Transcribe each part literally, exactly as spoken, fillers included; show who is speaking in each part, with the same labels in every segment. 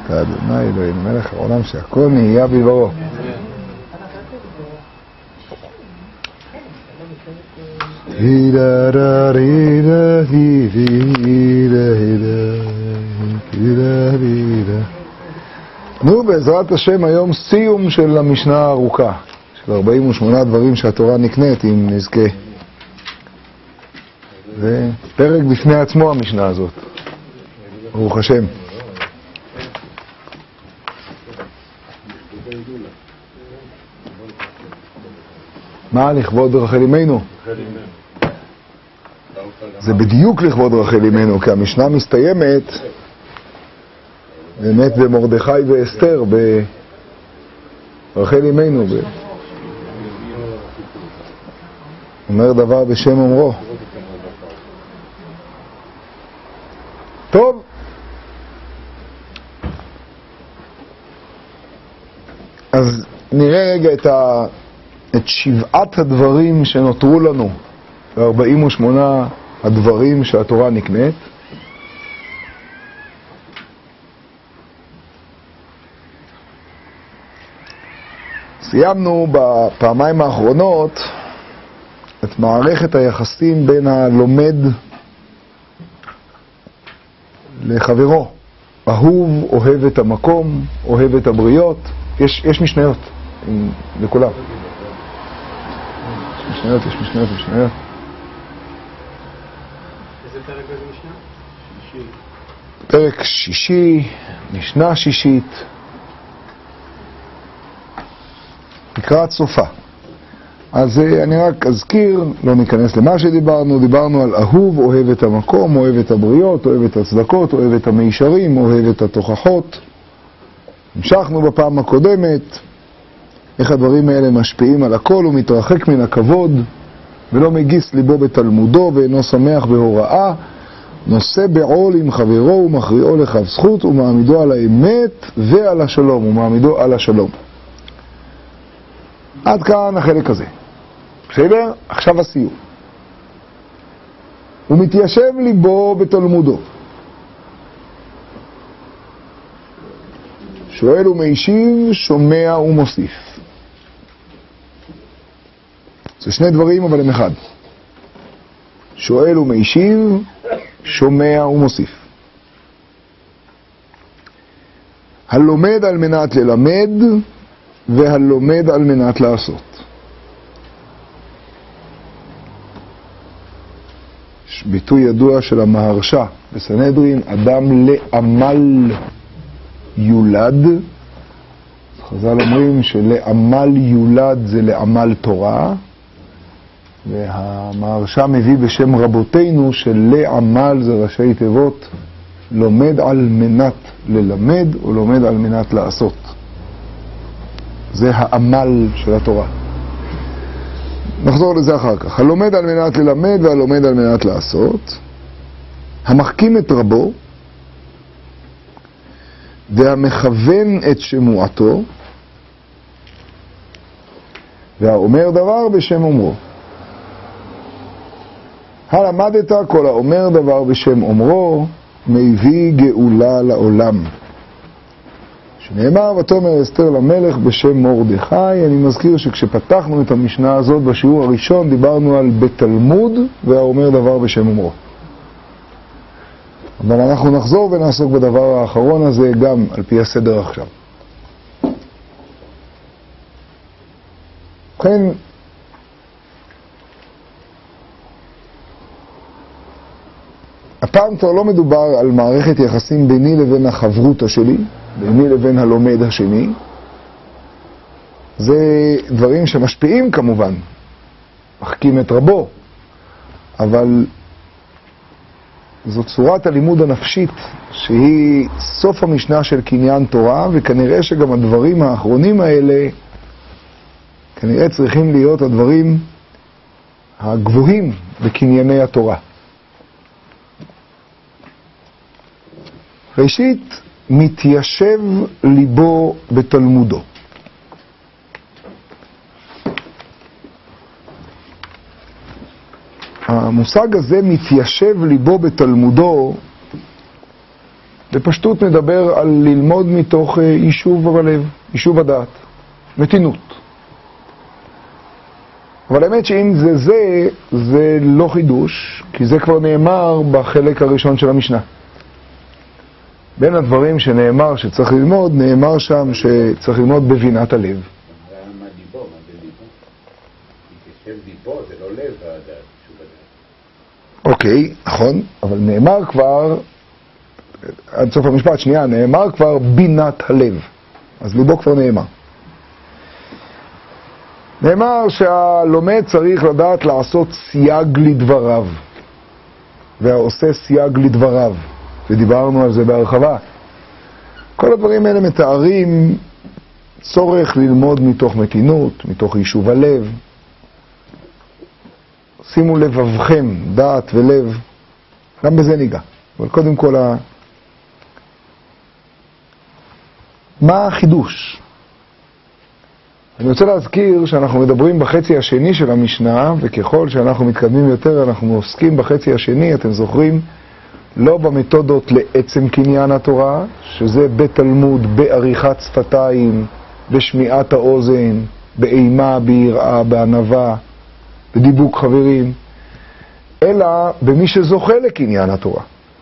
Speaker 1: אתה אדוני אלוהינו מלך העולם שהכל נהיה בדברו. נו, בעזרת השם היום סיום של המשנה הארוכה של ארבעים ושמונה דברים שהתורה נקנית, אם נזכה. זה פרק בפני עצמו המשנה הזאת, ברוך השם. מה לכבוד רחל אמנו? זה בדיוק לכבוד רחל אמנו, כי המשנה מסתיימת באמת במרדכי ואסתר, ברחל אמנו, אומר דבר בשם אומרו. טוב, אז נראה רגע את, ה... את שבעת הדברים שנותרו לנו, ו-ארבעים ושמונה הדברים שהתורה נקנית. סיימנו בפעמיים האחרונות את מערכת היחסים בין הלומד לחברו. אהוב, אוהב את המקום, אוהב את הבריות. יש, יש משניות לכולם. יש משניות, יש משניות, יש משניות.
Speaker 2: איזה פרק איזה משנה? שישי.
Speaker 1: פרק שישי, משנה שישית. לקראת סופה. אז אני רק אזכיר, לא ניכנס למה שדיברנו, דיברנו על אהוב, אוהב את המקום, אוהב את הבריות, אוהב את הצדקות, אוהב את המישרים, אוהב את התוכחות. המשכנו בפעם הקודמת, איך הדברים האלה משפיעים על הכל, ומתרחק מן הכבוד, ולא מגיס ליבו בתלמודו, ואינו שמח בהוראה, נושא בעול עם חברו, ומכריעו לכף זכות, ומעמידו על האמת ועל השלום, ומעמידו על השלום. עד כאן החלק הזה. בסדר? עכשיו הסיום. הוא מתיישב ליבו בתלמודו. שואל ומשיב, שומע ומוסיף. זה שני דברים, אבל הם אחד. שואל ומשיב, שומע ומוסיף. הלומד על מנת ללמד, והלומד על מנת לעשות. יש ביטוי ידוע של המהרש"א בסנהדרין, אדם לעמל יולד. חז"ל אומרים שלעמל יולד זה לעמל תורה, והמהרש"א מביא בשם רבותינו שלעמל זה ראשי תיבות, לומד על מנת ללמד או לומד על מנת לעשות. זה העמל של התורה. נחזור לזה אחר כך. הלומד על מנת ללמד והלומד על מנת לעשות, המחכים את רבו והמכוון את שמועתו, והאומר דבר בשם אומרו. הלמדת כל האומר דבר בשם אומרו, מביא גאולה לעולם. שנאמר, ותאמר אסתר למלך בשם מרדכי. אני מזכיר שכשפתחנו את המשנה הזאת בשיעור הראשון, דיברנו על בתלמוד והאומר דבר בשם אומרו. אבל אנחנו נחזור ונעסוק בדבר האחרון הזה גם על פי הסדר עכשיו. לכן, הפעם כבר לא מדובר על מערכת יחסים ביני לבין החברותא שלי, ביני לבין הלומד השני. זה דברים שמשפיעים כמובן, מחכים את רבו, אבל זו צורת הלימוד הנפשית שהיא סוף המשנה של קניין תורה, וכנראה שגם הדברים האחרונים האלה כנראה צריכים להיות הדברים הגבוהים בקנייני התורה. ראשית, מתיישב ליבו בתלמודו. המושג הזה, מתיישב ליבו בתלמודו, בפשטות מדבר על ללמוד מתוך יישוב הלב, יישוב הדעת, מתינות. אבל האמת שאם זה זה, זה לא חידוש, כי זה כבר נאמר בחלק הראשון של המשנה. בין הדברים שנאמר שצריך ללמוד, נאמר שם שצריך ללמוד בבינת הלב.
Speaker 3: מה דיבו? מה זה דיבו? כי כשם דיבו זה לא לב הדעת, שוב הדעת.
Speaker 1: אוקיי, נכון, אבל נאמר כבר, עד סוף המשפט, שנייה, נאמר כבר בינת הלב. אז ליבו כבר נאמר. נאמר שהלומד צריך לדעת לעשות סייג לדבריו, והעושה סייג לדבריו, ודיברנו על זה בהרחבה. כל הדברים האלה מתארים צורך ללמוד מתוך מתינות, מתוך יישוב הלב. שימו לבבכם, דעת ולב, גם בזה ניגע. אבל קודם כל, ה... מה החידוש? אני רוצה להזכיר שאנחנו מדברים בחצי השני של המשנה, וככל שאנחנו מתקדמים יותר אנחנו עוסקים בחצי השני, אתם זוכרים, לא במתודות לעצם קניין התורה, שזה בתלמוד, בעריכת שפתיים, בשמיעת האוזן, באימה, ביראה, בענווה, בדיבוק חברים, אלא במי שזוכה לקניין התורה.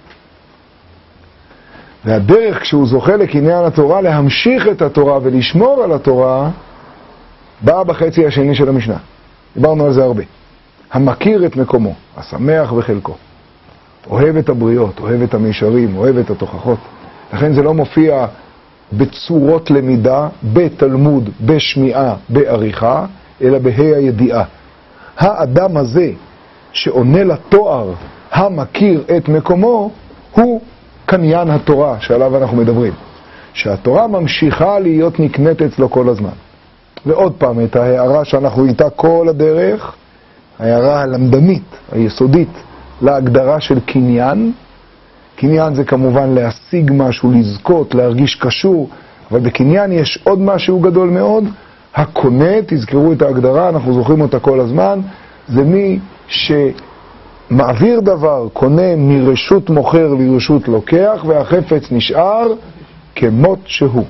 Speaker 1: והדרך כשהוא זוכה לקניין התורה להמשיך את התורה ולשמור על התורה, באה בחצי השני של המשנה. דיברנו על זה הרבה. המכיר את מקומו, השמח בחלקו. אוהב את הבריות, אוהב את המישרים, אוהב את התוכחות. לכן זה לא מופיע בצורות למידה, בתלמוד, בשמיעה, בעריכה, אלא בה"א הידיעה. האדם הזה שעונה לתואר המכיר את מקומו, הוא קניין התורה שעליו אנחנו מדברים. שהתורה ממשיכה להיות נקנית אצלו כל הזמן. ועוד פעם, את ההערה שאנחנו איתה כל הדרך, ההערה הלמדנית, היסודית, להגדרה של קניין. קניין זה כמובן להשיג משהו, לזכות, להרגיש קשור, אבל בקניין יש עוד משהו גדול מאוד. הקונה, תזכרו את ההגדרה, אנחנו זוכרים אותה כל הזמן, זה מי שמעביר דבר, קונה מרשות מוכר לרשות לוקח, והחפץ נשאר כמות שהוא.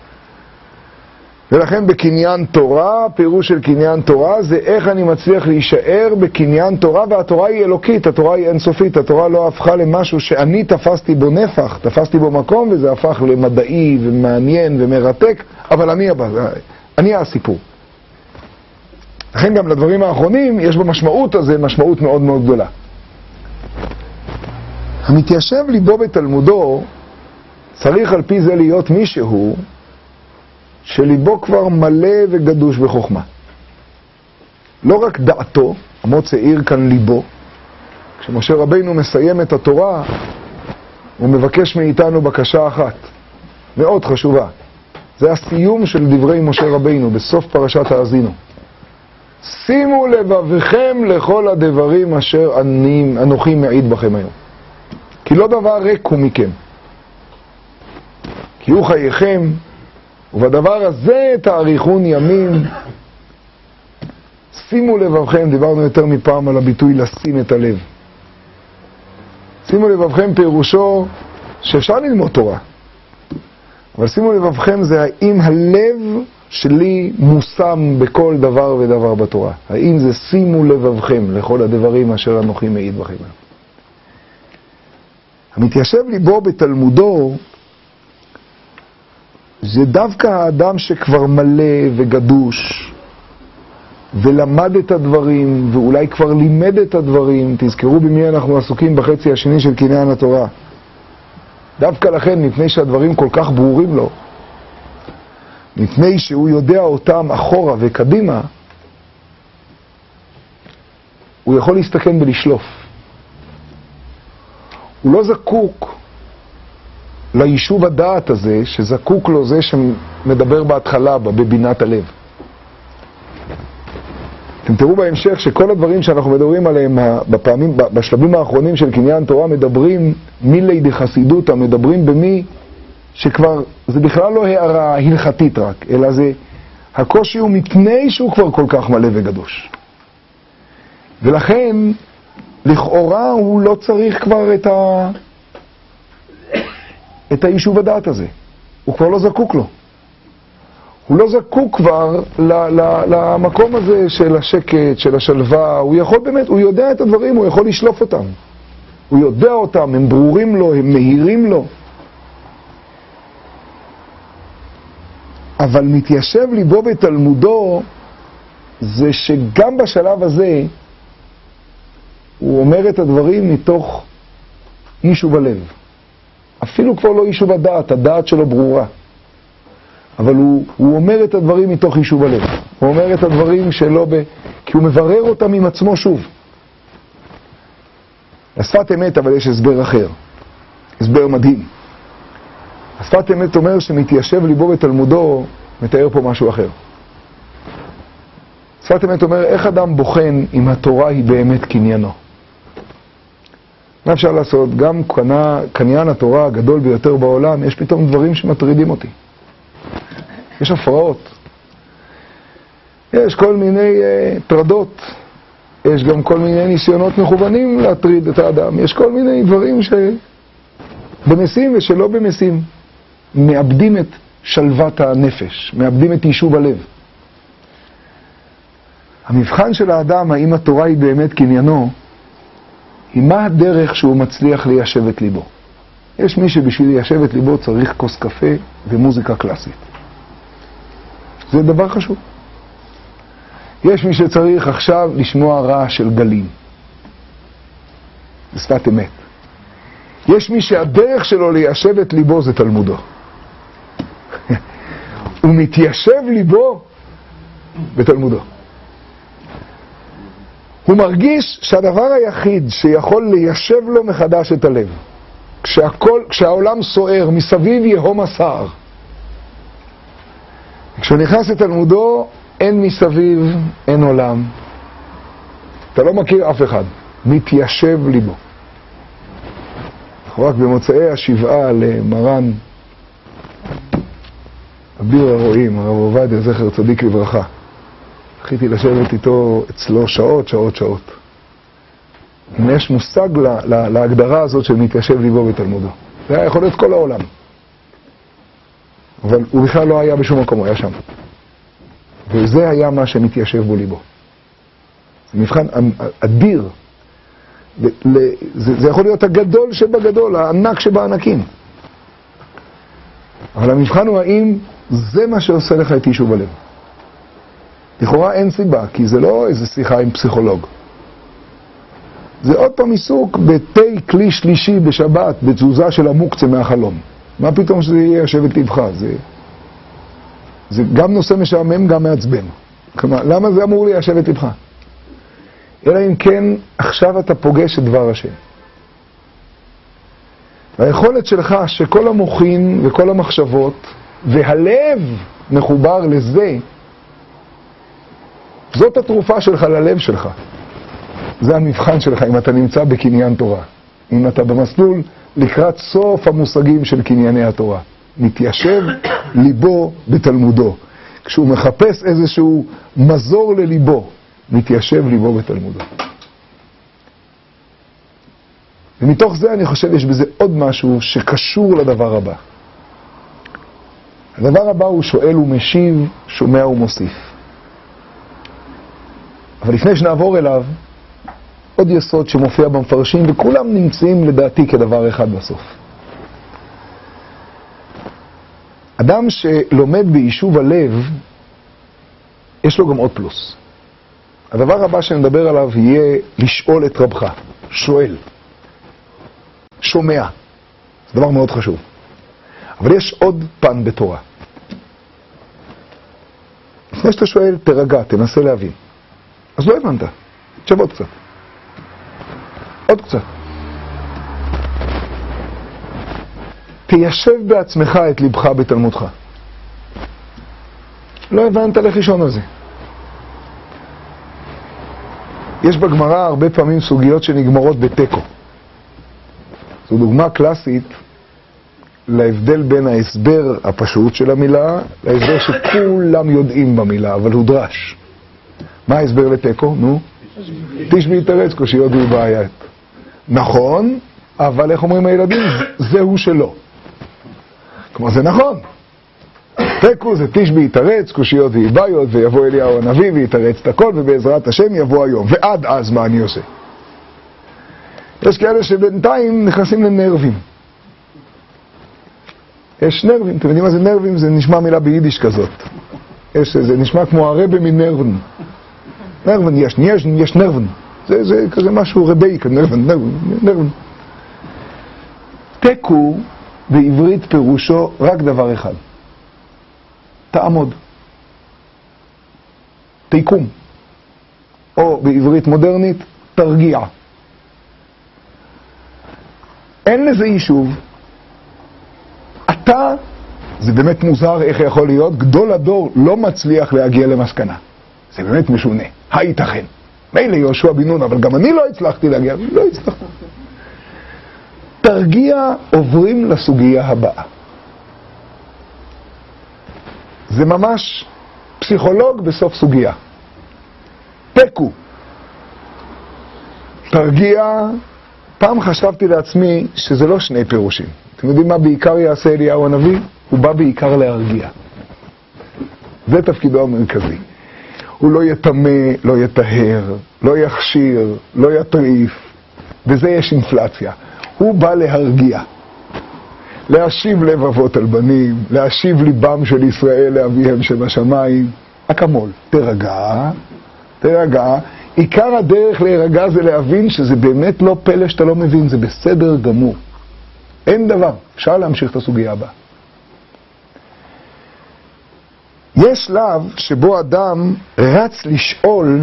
Speaker 1: ולכן בקניין תורה, פירוש של קניין תורה זה איך אני מצליח להישאר בקניין תורה, והתורה היא אלוקית, התורה היא אינסופית, התורה לא הפכה למשהו שאני תפסתי בו נפח, תפסתי בו מקום, וזה הפך למדעי ומעניין ומרתק, אבל אני, אני הסיפור. לכן גם לדברים האחרונים יש במשמעות הזה משמעות מאוד מאוד גדולה. המתיישב ליבו בתלמודו צריך על פי זה להיות מישהו שליבו כבר מלא וגדוש בחוכמה. לא רק דעתו, אמוץ העיר כאן ליבו. כשמשה רבינו מסיים את התורה, הוא מבקש מאיתנו בקשה אחת, מאוד חשובה. זה הסיום של דברי משה רבינו בסוף פרשת האזינו. שימו לבבכם לכל הדברים אשר אני, אנוכי מעיד בכם היום. כי לא דבר ריק הוא מכם. כי הוא חייכם, ובדבר הזה תאריכון ימים. שימו לבבכם, דיברנו יותר מפעם על הביטוי לשים את הלב. שימו לבבכם פירושו שאפשר ללמוד תורה. אבל שימו לבבכם זה האם הלב שלי מושם בכל דבר ודבר בתורה. האם זה שימו לבבכם לכל הדברים אשר אנוכי מעיד בכם. המתיישב ליבו בתלמודו זה דווקא האדם שכבר מלא וגדוש ולמד את הדברים ואולי כבר לימד את הדברים. תזכרו במי אנחנו עסוקים בחצי השני של קניין התורה. דווקא לכן, מפני שהדברים כל כך ברורים לו, מפני שהוא יודע אותם אחורה וקדימה, הוא יכול להסתכן ולשלוף. הוא לא זקוק ליישוב הדעת הזה, שזקוק לו זה שמדבר בהתחלה בה, בבינת הלב. אתם תראו בהמשך שכל הדברים שאנחנו מדברים עליהם בפעמים, בשלבים האחרונים של קניין תורה, מדברים מילי דחסידותא, מדברים במי שכבר, זה בכלל לא הערה הלכתית רק, אלא זה, הקושי הוא מפני שהוא כבר כל כך מלא וגדוש. ולכן, לכאורה הוא לא צריך כבר את ה... את היישוב הדעת הזה. הוא כבר לא זקוק לו. הוא לא זקוק כבר ל- ל- למקום הזה של השקט, של השלווה. הוא יכול באמת, הוא יודע את הדברים, הוא יכול לשלוף אותם. הוא יודע אותם, הם ברורים לו, הם מהירים לו. אבל מתיישב ליבו בתלמודו, זה שגם בשלב הזה, הוא אומר את הדברים מתוך יישוב הלב. אפילו כבר לא יישוב הדעת, הדעת שלו ברורה. אבל הוא, הוא אומר את הדברים מתוך יישוב הלב. הוא אומר את הדברים שלו, ב... כי הוא מברר אותם עם עצמו שוב. השפת אמת, אבל יש הסבר אחר. הסבר מדהים. השפת אמת אומר שמתיישב ליבו בתלמודו, מתאר פה משהו אחר. שפת אמת אומר, איך אדם בוחן אם התורה היא באמת קניינו? מה אפשר לעשות? גם קנה, קניין התורה הגדול ביותר בעולם, יש פתאום דברים שמטרידים אותי. יש הפרעות. יש כל מיני uh, טרדות. יש גם כל מיני ניסיונות מכוונים להטריד את האדם. יש כל מיני דברים שבמסים ושלא במסים. מאבדים את שלוות הנפש, מאבדים את יישוב הלב. המבחן של האדם, האם התורה היא באמת קניינו, היא מה הדרך שהוא מצליח ליישב את ליבו. יש מי שבשביל ליישב את ליבו צריך כוס קפה ומוזיקה קלאסית. זה דבר חשוב. יש מי שצריך עכשיו לשמוע רעש של גלים. זה שפת אמת. יש מי שהדרך שלו ליישב את ליבו זה תלמודו. הוא מתיישב ליבו בתלמודו. הוא מרגיש שהדבר היחיד שיכול ליישב לו מחדש את הלב, כשהכל, כשהעולם סוער, מסביב יהום הסער. כשהוא נכנס לתלמודו, אין מסביב, אין עולם. אתה לא מכיר אף אחד. מתיישב ליבו. רק במוצאי השבעה למרן אביר הרועים, הרב עובדיה זכר צדיק לברכה. זכיתי לשבת איתו אצלו שעות, שעות, שעות. אם יש מושג לה, לה, להגדרה הזאת של מתיישב ליבו בתלמודו. זה היה יכול להיות כל העולם. אבל הוא בכלל לא היה בשום מקום, הוא היה שם. וזה היה מה שמתיישב בו ליבו. זה מבחן אדיר. זה, זה יכול להיות הגדול שבגדול, הענק שבענקים. אבל המבחן הוא האם זה מה שעושה לך את יישוב הלב. לכאורה אין סיבה, כי זה לא איזה שיחה עם פסיכולוג. זה עוד פעם עיסוק בתי כלי שלישי בשבת, בתזוזה של המוקצה מהחלום. מה פתאום שזה יהיה ישבת לבך? זה, זה גם נושא משעמם, גם מעצבן. כלומר, למה זה אמור לי ישבת לבך? אלא אם כן, עכשיו אתה פוגש את דבר השם. והיכולת שלך שכל המוחין וכל המחשבות והלב מחובר לזה, זאת התרופה שלך ללב שלך. זה המבחן שלך אם אתה נמצא בקניין תורה. אם אתה במסלול לקראת סוף המושגים של קנייני התורה. מתיישב ליבו בתלמודו. כשהוא מחפש איזשהו מזור לליבו, מתיישב ליבו בתלמודו. ומתוך זה אני חושב יש בזה עוד משהו שקשור לדבר הבא. הדבר הבא הוא שואל ומשיב, שומע ומוסיף. אבל לפני שנעבור אליו, עוד יסוד שמופיע במפרשים, וכולם נמצאים לדעתי כדבר אחד בסוף. אדם שלומד ביישוב הלב, יש לו גם עוד פלוס. הדבר הבא שנדבר עליו יהיה לשאול את רבך, שואל, שומע. זה דבר מאוד חשוב. אבל יש עוד פן בתורה. לפני שאתה שואל, תרגע, תנסה להבין. אז לא הבנת. תשב עוד קצת. עוד קצת. תיישב בעצמך את ליבך בתלמודך. לא הבנת לחישון על זה. יש בגמרא הרבה פעמים סוגיות שנגמרות בטקו. זו דוגמה קלאסית להבדל בין ההסבר הפשוט של המילה להסבר שכולם יודעים במילה, אבל הוא דרש. מה ההסבר לטקו? נו? תשבי יתרצקו שיודעו בעיית. נכון, אבל איך אומרים הילדים? זהו שלא. כלומר זה נכון. תיקו זה תשבי יתרץ, קושיות ואיבאיות, ויבוא אליהו הנביא ויתרץ את הכל, ובעזרת השם יבוא היום. ועד אז מה אני עושה? יש כאלה שבינתיים נכנסים לנרבים. יש נרבים, אתם יודעים מה זה נרבים? זה נשמע מילה ביידיש כזאת. יש, זה נשמע כמו הרבה מנרבן. נרבן, יש, יש, יש נרבן. זה, זה כזה משהו רבי, נרבן, נרבן, נרבן. תיקו בעברית פירושו רק דבר אחד. תעמוד. תיקום. או בעברית מודרנית, תרגיע. אין לזה יישוב. אתה, זה באמת מוזר איך יכול להיות, גדול הדור לא מצליח להגיע למסקנה. זה באמת משונה. הייתכן. מילא יהושע בן נון, אבל גם אני לא הצלחתי להגיע. לא הצלחתי. תרגיע, עוברים לסוגיה הבאה. זה ממש פסיכולוג בסוף סוגיה. תיקו. תרגיע. פעם חשבתי לעצמי שזה לא שני פירושים. אתם יודעים מה בעיקר יעשה אליהו הנביא? הוא בא בעיקר להרגיע. זה תפקידו המרכזי. הוא לא יתמה, לא יטהר, לא יכשיר, לא יטריף. בזה יש אינפלציה. הוא בא להרגיע. להשיב לב אבות על בנים, להשיב ליבם של ישראל לאביהם שבשמיים. אקמול, תרגע, תרגע. עיקר הדרך להירגע זה להבין שזה באמת לא פלא שאתה לא מבין, זה בסדר גמור. אין דבר, אפשר להמשיך את הסוגיה הבאה. יש שלב שבו אדם רץ לשאול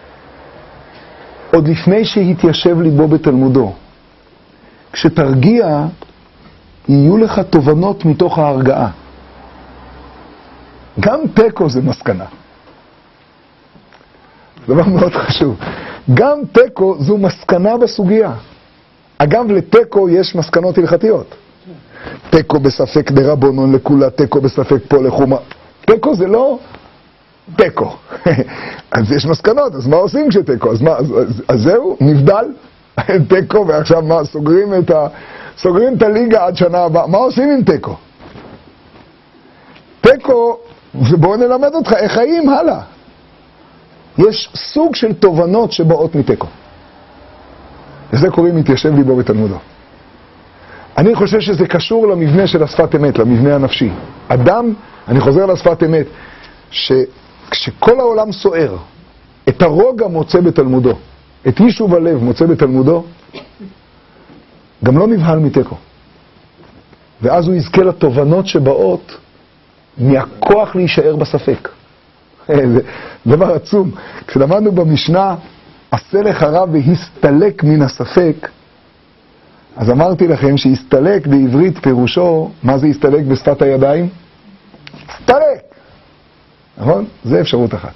Speaker 1: עוד לפני שהתיישב ליבו בתלמודו. כשתרגיע, יהיו לך תובנות מתוך ההרגעה. גם תיקו זה מסקנה. זה דבר מאוד חשוב. גם תיקו זו מסקנה בסוגיה. אגב, לתיקו יש מסקנות הלכתיות. תיקו בספק דרבנן לכולה, תיקו בספק פה לחומה. תיקו זה לא תיקו. אז יש מסקנות, אז מה עושים כשתיקו? אז, מה, אז, אז, אז זהו, נבדל. תיקו, ועכשיו מה, סוגרים את, ה, סוגרים את הליגה עד שנה הבאה. מה עושים עם תיקו? תיקו, ובואו נלמד אותך איך חיים הלאה. יש סוג של תובנות שבאות מתיקו. וזה קוראים מתיישב ליבו בתלמודו. אני חושב שזה קשור למבנה של השפת אמת, למבנה הנפשי. אדם, אני חוזר לשפת אמת, שכשכל העולם סוער, את הרוגע מוצא בתלמודו, את יישוב הלב מוצא בתלמודו, גם לא נבהל מתיקו. ואז הוא יזכה לתובנות שבאות מהכוח להישאר בספק. זה דבר עצום. כשלמדנו במשנה, עשה לך רע והסתלק מן הספק, אז אמרתי לכם שהסתלק בעברית פירושו, מה זה הסתלק בשפת הידיים? הסתלק! נכון? זה אפשרות אחת.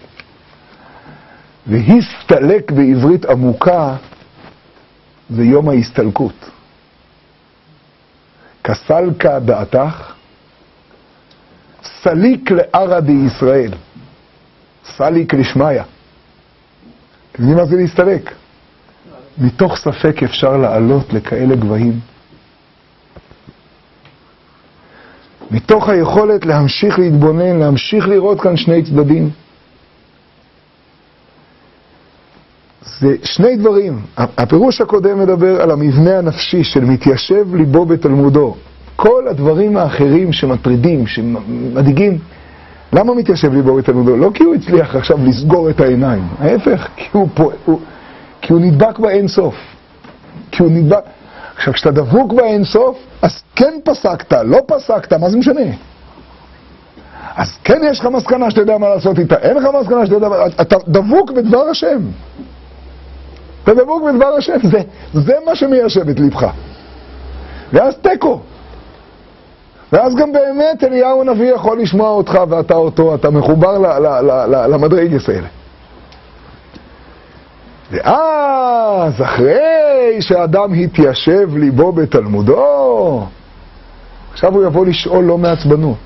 Speaker 1: והסתלק בעברית עמוקה, זה יום ההסתלקות. כסלקה דעתך, סליק לערא דישראל. סליק לשמיה. אתם יודעים מה זה להסתלק? מתוך ספק אפשר לעלות לכאלה גבהים. מתוך היכולת להמשיך להתבונן, להמשיך לראות כאן שני צדדים. זה שני דברים. הפירוש הקודם מדבר על המבנה הנפשי של מתיישב ליבו בתלמודו. כל הדברים האחרים שמטרידים, שמדאיגים, למה מתיישב ליבו בתלמודו? לא כי הוא הצליח עכשיו לסגור את העיניים. ההפך, כי הוא, פה, הוא, כי הוא נדבק באין סוף. כי הוא נדבק... עכשיו, כשאתה דבוק באין סוף, אז כן פסקת, לא פסקת, מה זה משנה? אז כן יש לך מסקנה שאתה יודע מה לעשות איתה, אין לך מסקנה שאתה יודע מה... אתה דבוק בדבר השם. אתה דבוק בדבר השם, זה, זה מה שמיישב את ליבך. ואז תיקו. ואז גם באמת אליהו הנביא יכול לשמוע אותך ואתה אותו, אתה מחובר ל- ל- ל- ל- למדרגות האלה. ואז אחרי שאדם התיישב ליבו בתלמודו, עכשיו הוא יבוא לשאול לא מעצבנות.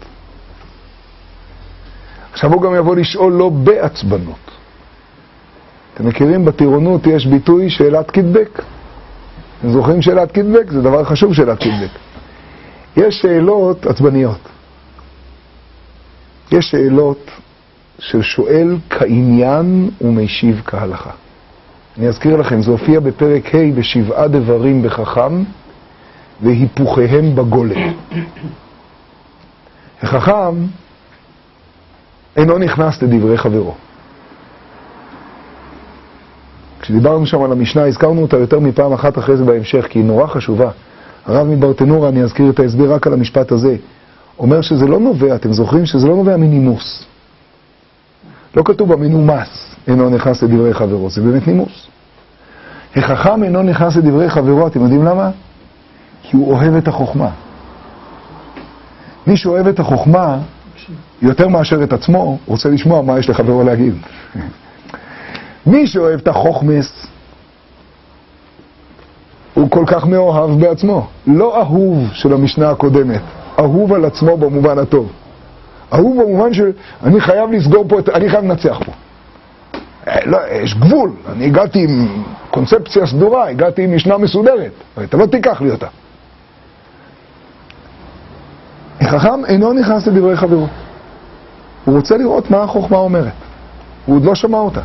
Speaker 1: עכשיו הוא גם יבוא לשאול לא בעצבנות. אתם מכירים, בטירונות יש ביטוי שאלת קידבק. אתם זוכרים שאלת קידבק? זה דבר חשוב, שאלת קידבק. יש שאלות עצבניות. יש שאלות של שואל כעניין ומשיב כהלכה. אני אזכיר לכם, זה הופיע בפרק ה' בשבעה דברים בחכם והיפוכיהם בגולם. החכם אינו נכנס לדברי חברו. כשדיברנו שם על המשנה, הזכרנו אותה יותר מפעם אחת אחרי זה בהמשך, כי היא נורא חשובה. הרב מברטנורה, אני אזכיר את ההסבר רק על המשפט הזה, אומר שזה לא נובע, אתם זוכרים שזה לא נובע מנימוס. לא כתוב במנומס, אינו נכנס לדברי חברו, זה באמת נימוס. החכם אינו נכנס לדברי חברו, אתם יודעים למה? כי הוא אוהב את החוכמה. מי שאוהב את החוכמה, יותר מאשר את עצמו, רוצה לשמוע מה יש לחברו להגיד. מי שאוהב את החוכמס, הוא כל כך מאוהב בעצמו. לא אהוב של המשנה הקודמת, אהוב על עצמו במובן הטוב. אהוב במובן של, אני חייב לסגור פה, אני חייב לנצח פה. לא, יש גבול, אני הגעתי עם קונספציה סדורה, הגעתי עם משנה מסודרת, אתה לא תיקח לי אותה. החכם אינו נכנס לדברי חברו. הוא רוצה לראות מה החוכמה אומרת. הוא עוד לא שמע אותה.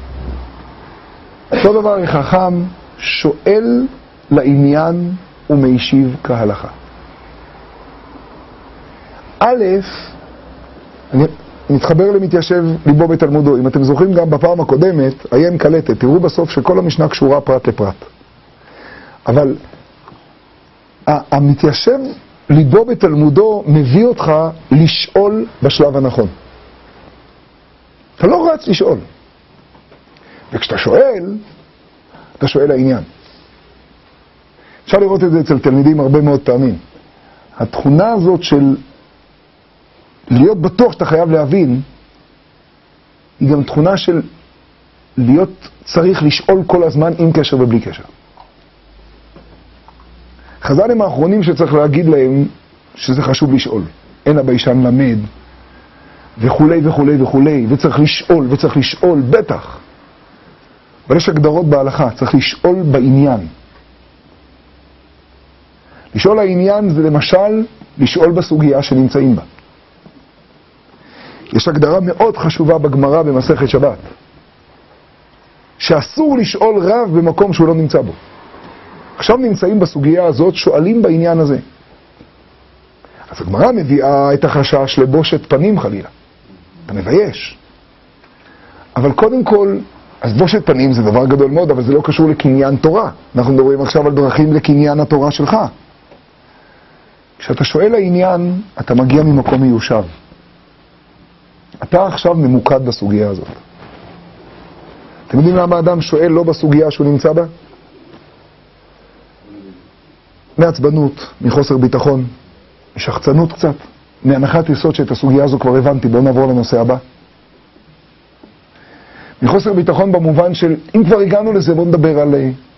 Speaker 1: אותו דבר, החכם שואל לעניין ומשיב כהלכה. א', אני מתחבר למתיישב ליבו בתלמודו. אם אתם זוכרים גם בפעם הקודמת, עיין קלטת, תראו בסוף שכל המשנה קשורה פרט לפרט. אבל המתיישב ליבו בתלמודו מביא אותך לשאול בשלב הנכון. אתה לא רץ לשאול. וכשאתה שואל, אתה שואל העניין. אפשר לראות את זה אצל תלמידים הרבה מאוד פעמים. התכונה הזאת של להיות בטוח שאתה חייב להבין, היא גם תכונה של להיות צריך לשאול כל הזמן עם קשר ובלי קשר. חז"ל הם האחרונים שצריך להגיד להם שזה חשוב לשאול. אין הביישן למד, וכולי וכולי וכולי, וצריך לשאול, וצריך לשאול, בטח. אבל יש הגדרות בהלכה, צריך לשאול בעניין. לשאול העניין זה למשל לשאול בסוגיה שנמצאים בה. יש הגדרה מאוד חשובה בגמרא במסכת שבת, שאסור לשאול רב במקום שהוא לא נמצא בו. עכשיו נמצאים בסוגיה הזאת, שואלים בעניין הזה. אז הגמרא מביאה את החשש לבושת פנים חלילה. אתה מבייש. אבל קודם כל, אז בושת פנים זה דבר גדול מאוד, אבל זה לא קשור לקניין תורה. אנחנו מדברים עכשיו על דרכים לקניין התורה שלך. כשאתה שואל העניין, אתה מגיע ממקום מיושב. אתה עכשיו ממוקד בסוגיה הזאת. אתם יודעים למה האדם שואל לא בסוגיה שהוא נמצא בה? מעצבנות, מחוסר ביטחון, משחצנות קצת, מהנחת יסוד שאת הסוגיה הזו כבר הבנתי, בואו נעבור לנושא הבא. מחוסר ביטחון במובן של, אם כבר הגענו לזה, בואו נדבר על...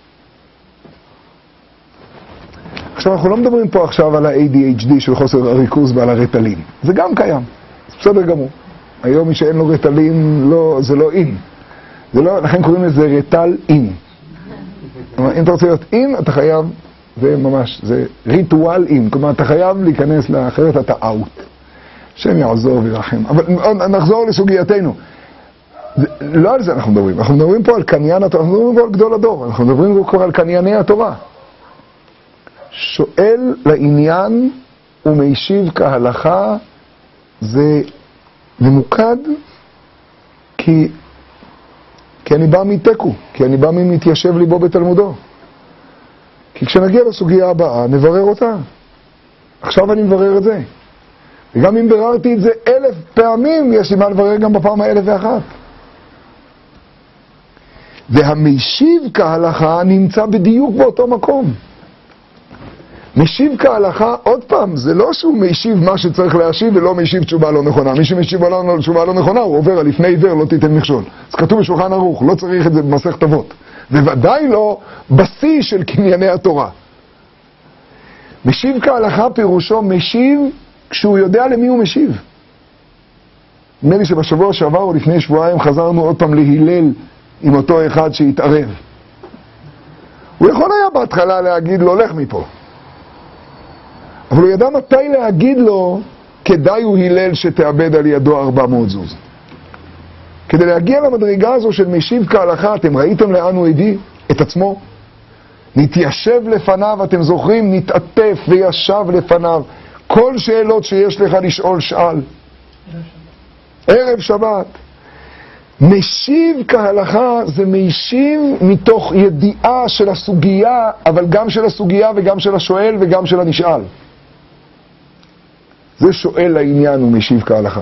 Speaker 1: עכשיו, אנחנו לא מדברים פה עכשיו על ה-איי די אייץ' די של חוסר הריכוז ועל הרטלין. זה גם קיים, זה בסדר גמור. היום מי שאין לו רטלין, לא, זה לא אין. זה לא, לכן קוראים לזה רטל אין. אם אתה רוצה להיות אין, אתה חייב, זה ממש, זה ריטואל אין. כלומר, אתה חייב להיכנס לאחרת, אתה אאוט. השם יעזור וירחם. אבל נחזור לסוגייתנו. זה, לא על זה אנחנו מדברים. אנחנו מדברים פה על קניין התורה, אנחנו מדברים פה על גדול הדור. אנחנו מדברים פה על קנייני התורה. שואל לעניין ומשיב כהלכה, זה ממוקד כי, כי אני בא מתקו, כי אני בא ממתיישב ליבו בתלמודו. כי כשנגיע לסוגיה הבאה, נברר אותה. עכשיו אני מברר את זה. וגם אם בררתי את זה אלף פעמים, יש לי מה לברר גם בפעם האלף ואחת. והמשיב כהלכה נמצא בדיוק באותו מקום. משיב כהלכה, עוד פעם, זה לא שהוא משיב מה שצריך להשיב ולא משיב תשובה לא נכונה. מי שמשיב לא, תשובה לא נכונה, הוא עובר על לפני עיוור, לא תיתן מכשול. אז כתוב בשולחן ערוך, לא צריך את זה במסכת אבות. וודאי לא בשיא של קנייני התורה. משיב כהלכה פירושו משיב כשהוא יודע למי הוא משיב. נדמה לי שבשבוע שעבר או לפני שבועיים חזרנו עוד פעם להילל עם אותו אחד שהתערב. הוא יכול היה בהתחלה להגיד לו, לך מפה. אבל הוא ידע מתי להגיד לו, כדאי הוא הלל שתאבד על ידו ארבע מאות זוז. כדי להגיע למדרגה הזו של משיב כהלכה, אתם ראיתם לאן הוא הביא את עצמו? נתיישב לפניו, אתם זוכרים? נתעטף וישב לפניו. כל שאלות שיש לך לשאול שאל. ערב שבת. משיב כהלכה זה משיב מתוך ידיעה של הסוגיה, אבל גם של הסוגיה וגם של השואל וגם של הנשאל. זה שואל לעניין ומשיב כהלכה.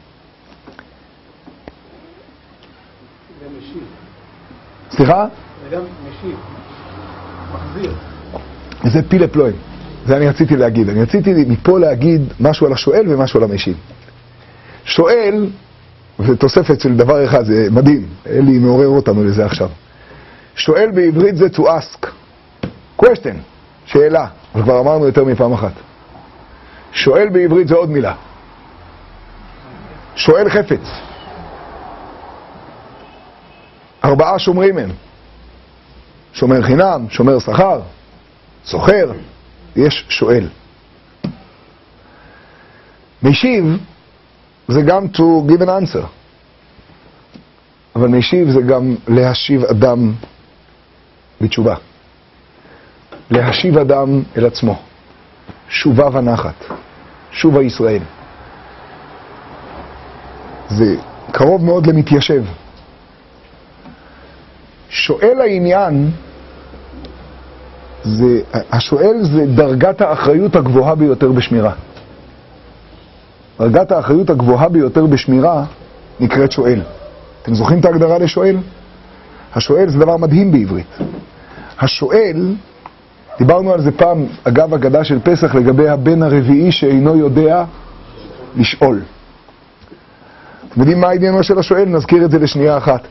Speaker 2: זה משיב.
Speaker 1: סליחה?
Speaker 2: זה גם משיב. מחזיר.
Speaker 1: זה פילה פלואים. זה אני רציתי להגיד. אני רציתי מפה להגיד משהו על השואל ומשהו על המשיב. שואל, ותוספת של דבר אחד, זה מדהים. אלי מעורר אותנו לזה עכשיו. שואל בעברית זה to ask. question. שאלה. אבל כבר אמרנו יותר מפעם אחת. שואל בעברית זה עוד מילה. שואל חפץ. ארבעה שומרים הם. שומר חינם, שומר שכר, סוחר, יש שואל. משיב זה גם to give an answer. אבל משיב זה גם להשיב אדם בתשובה. להשיב אדם אל עצמו. שובה ונחת. שובה ישראל. זה קרוב מאוד למתיישב. שואל העניין, זה, השואל זה דרגת האחריות הגבוהה ביותר בשמירה. דרגת האחריות הגבוהה ביותר בשמירה נקראת שואל. אתם זוכרים את ההגדרה לשואל? השואל זה דבר מדהים בעברית. השואל, דיברנו על זה פעם, אגב הגדה של פסח, לגבי הבן הרביעי שאינו יודע לשאול. אתם יודעים מה העניינו של השואל? נזכיר את זה לשנייה אחת.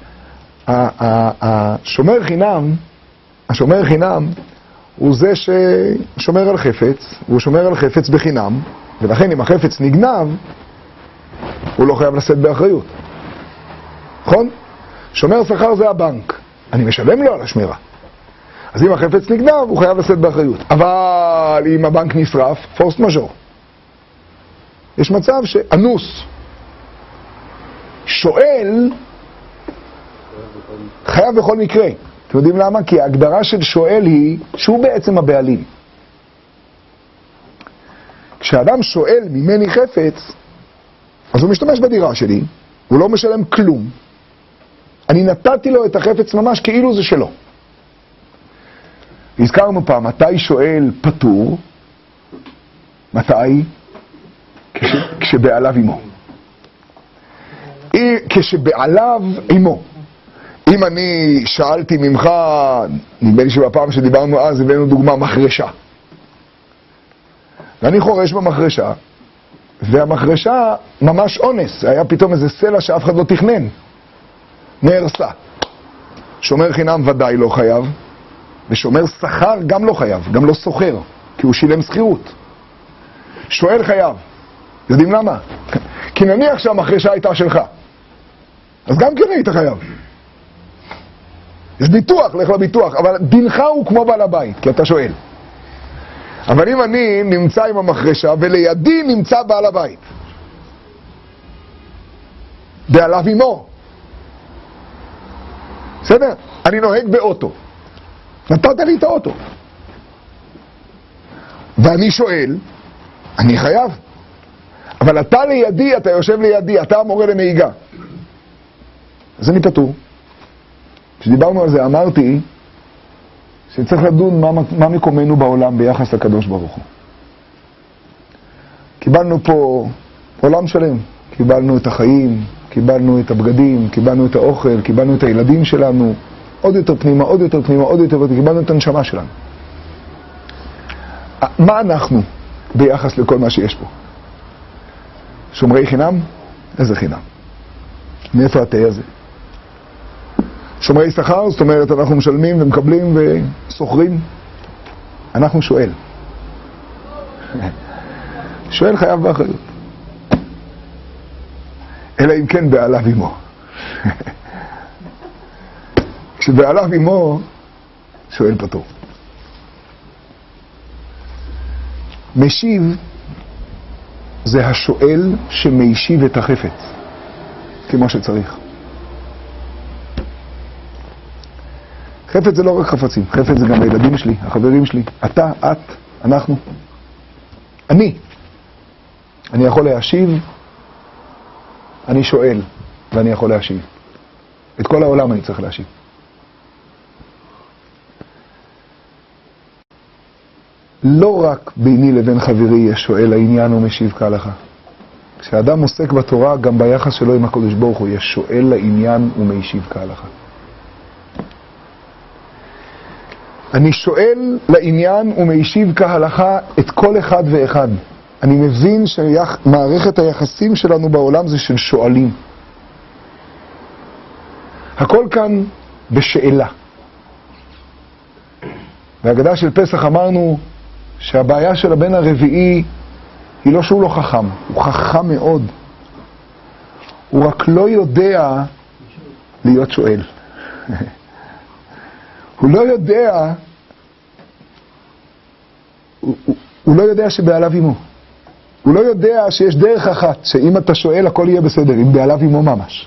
Speaker 1: השומר חינם, השומר חינם הוא זה ששומר על חפץ, הוא שומר על חפץ בחינם, ולכן אם החפץ נגנב, הוא לא חייב לשאת באחריות. נכון? שומר שכר זה הבנק, אני משלם לו על השמירה. אז אם החפץ נגנב, הוא חייב לשאת באחריות. אבל אם הבנק נשרף, פורסט מז'ור. יש מצב שאנוס. שואל חייב בכל מקרה. אתם יודעים למה? כי ההגדרה של שואל היא שהוא בעצם הבעלים. כשאדם שואל ממני חפץ, אז הוא משתמש בדירה שלי, הוא לא משלם כלום. אני נתתי לו את החפץ ממש כאילו זה שלו. הזכרנו פעם, מתי שואל פטור? מתי? כש, כשבעליו עמו. כשבעליו עמו. אם אני שאלתי ממך, נדמה לי שבפעם שדיברנו אז הבאנו דוגמה מחרשה. ואני חורש במחרשה, והמחרשה ממש אונס, היה פתאום איזה סלע שאף אחד לא תכנן. נהרסה. שומר חינם ודאי לא חייב, ושומר שכר גם לא חייב, גם לא סוחר, כי הוא שילם שכירות. שואל חייב. יודעים למה? כי נניח שהמחרשה הייתה שלך, אז גם כן היית חייב. יש ביטוח, לך לביטוח, אבל דינך הוא כמו בעל הבית, כי אתה שואל. אבל אם אני נמצא עם המחרשה ולידי נמצא בעל הבית, בעליו עמו, בסדר? אני נוהג באוטו, נתת לי את האוטו, ואני שואל, אני חייב. אבל אתה לידי, אתה יושב לידי, אתה המורה לנהיגה, אז אני פטור. כשדיברנו על זה אמרתי שצריך לדון מה, מה מקומנו בעולם ביחס לקדוש ברוך הוא. קיבלנו פה עולם שלם, קיבלנו את החיים, קיבלנו את הבגדים, קיבלנו את האוכל, קיבלנו את הילדים שלנו, עוד יותר פנימה, עוד יותר פנימה, עוד יותר פנימה, קיבלנו את הנשמה שלנו. מה אנחנו ביחס לכל מה שיש פה? שומרי חינם? איזה חינם? מאיפה התה הזה? שומרי שכר, זאת אומרת אנחנו משלמים ומקבלים וסוחרים. אנחנו שואל. שואל חייב באחריות. אלא אם כן בעליו עמו. כשבעליו עמו, שואל פטור. משיב זה השואל שמשיב את החפץ כמו שצריך. חפץ זה לא רק חפצים, חפץ זה גם הילדים שלי, החברים שלי, אתה, את, אנחנו. אני. אני יכול להשיב, אני שואל, ואני יכול להשיב. את כל העולם אני צריך להשיב. לא רק ביני לבין חברי יש שואל העניין ומשיב כהלכה. כשאדם עוסק בתורה, גם ביחס שלו עם הקדוש ברוך הוא, יש שואל לעניין ומשיב כהלכה. אני שואל לעניין ומשיב כהלכה את כל אחד ואחד. אני מבין שמערכת היחסים שלנו בעולם זה של שואלים. הכל כאן בשאלה. בהגדה של פסח אמרנו שהבעיה של הבן הרביעי היא לא שהוא לא חכם, הוא חכם מאוד. הוא רק לא יודע להיות שואל. הוא לא יודע, הוא, הוא, הוא לא יודע שבעליו אימו. הוא לא יודע שיש דרך אחת, שאם אתה שואל הכל יהיה בסדר, אם בעליו אימו ממש.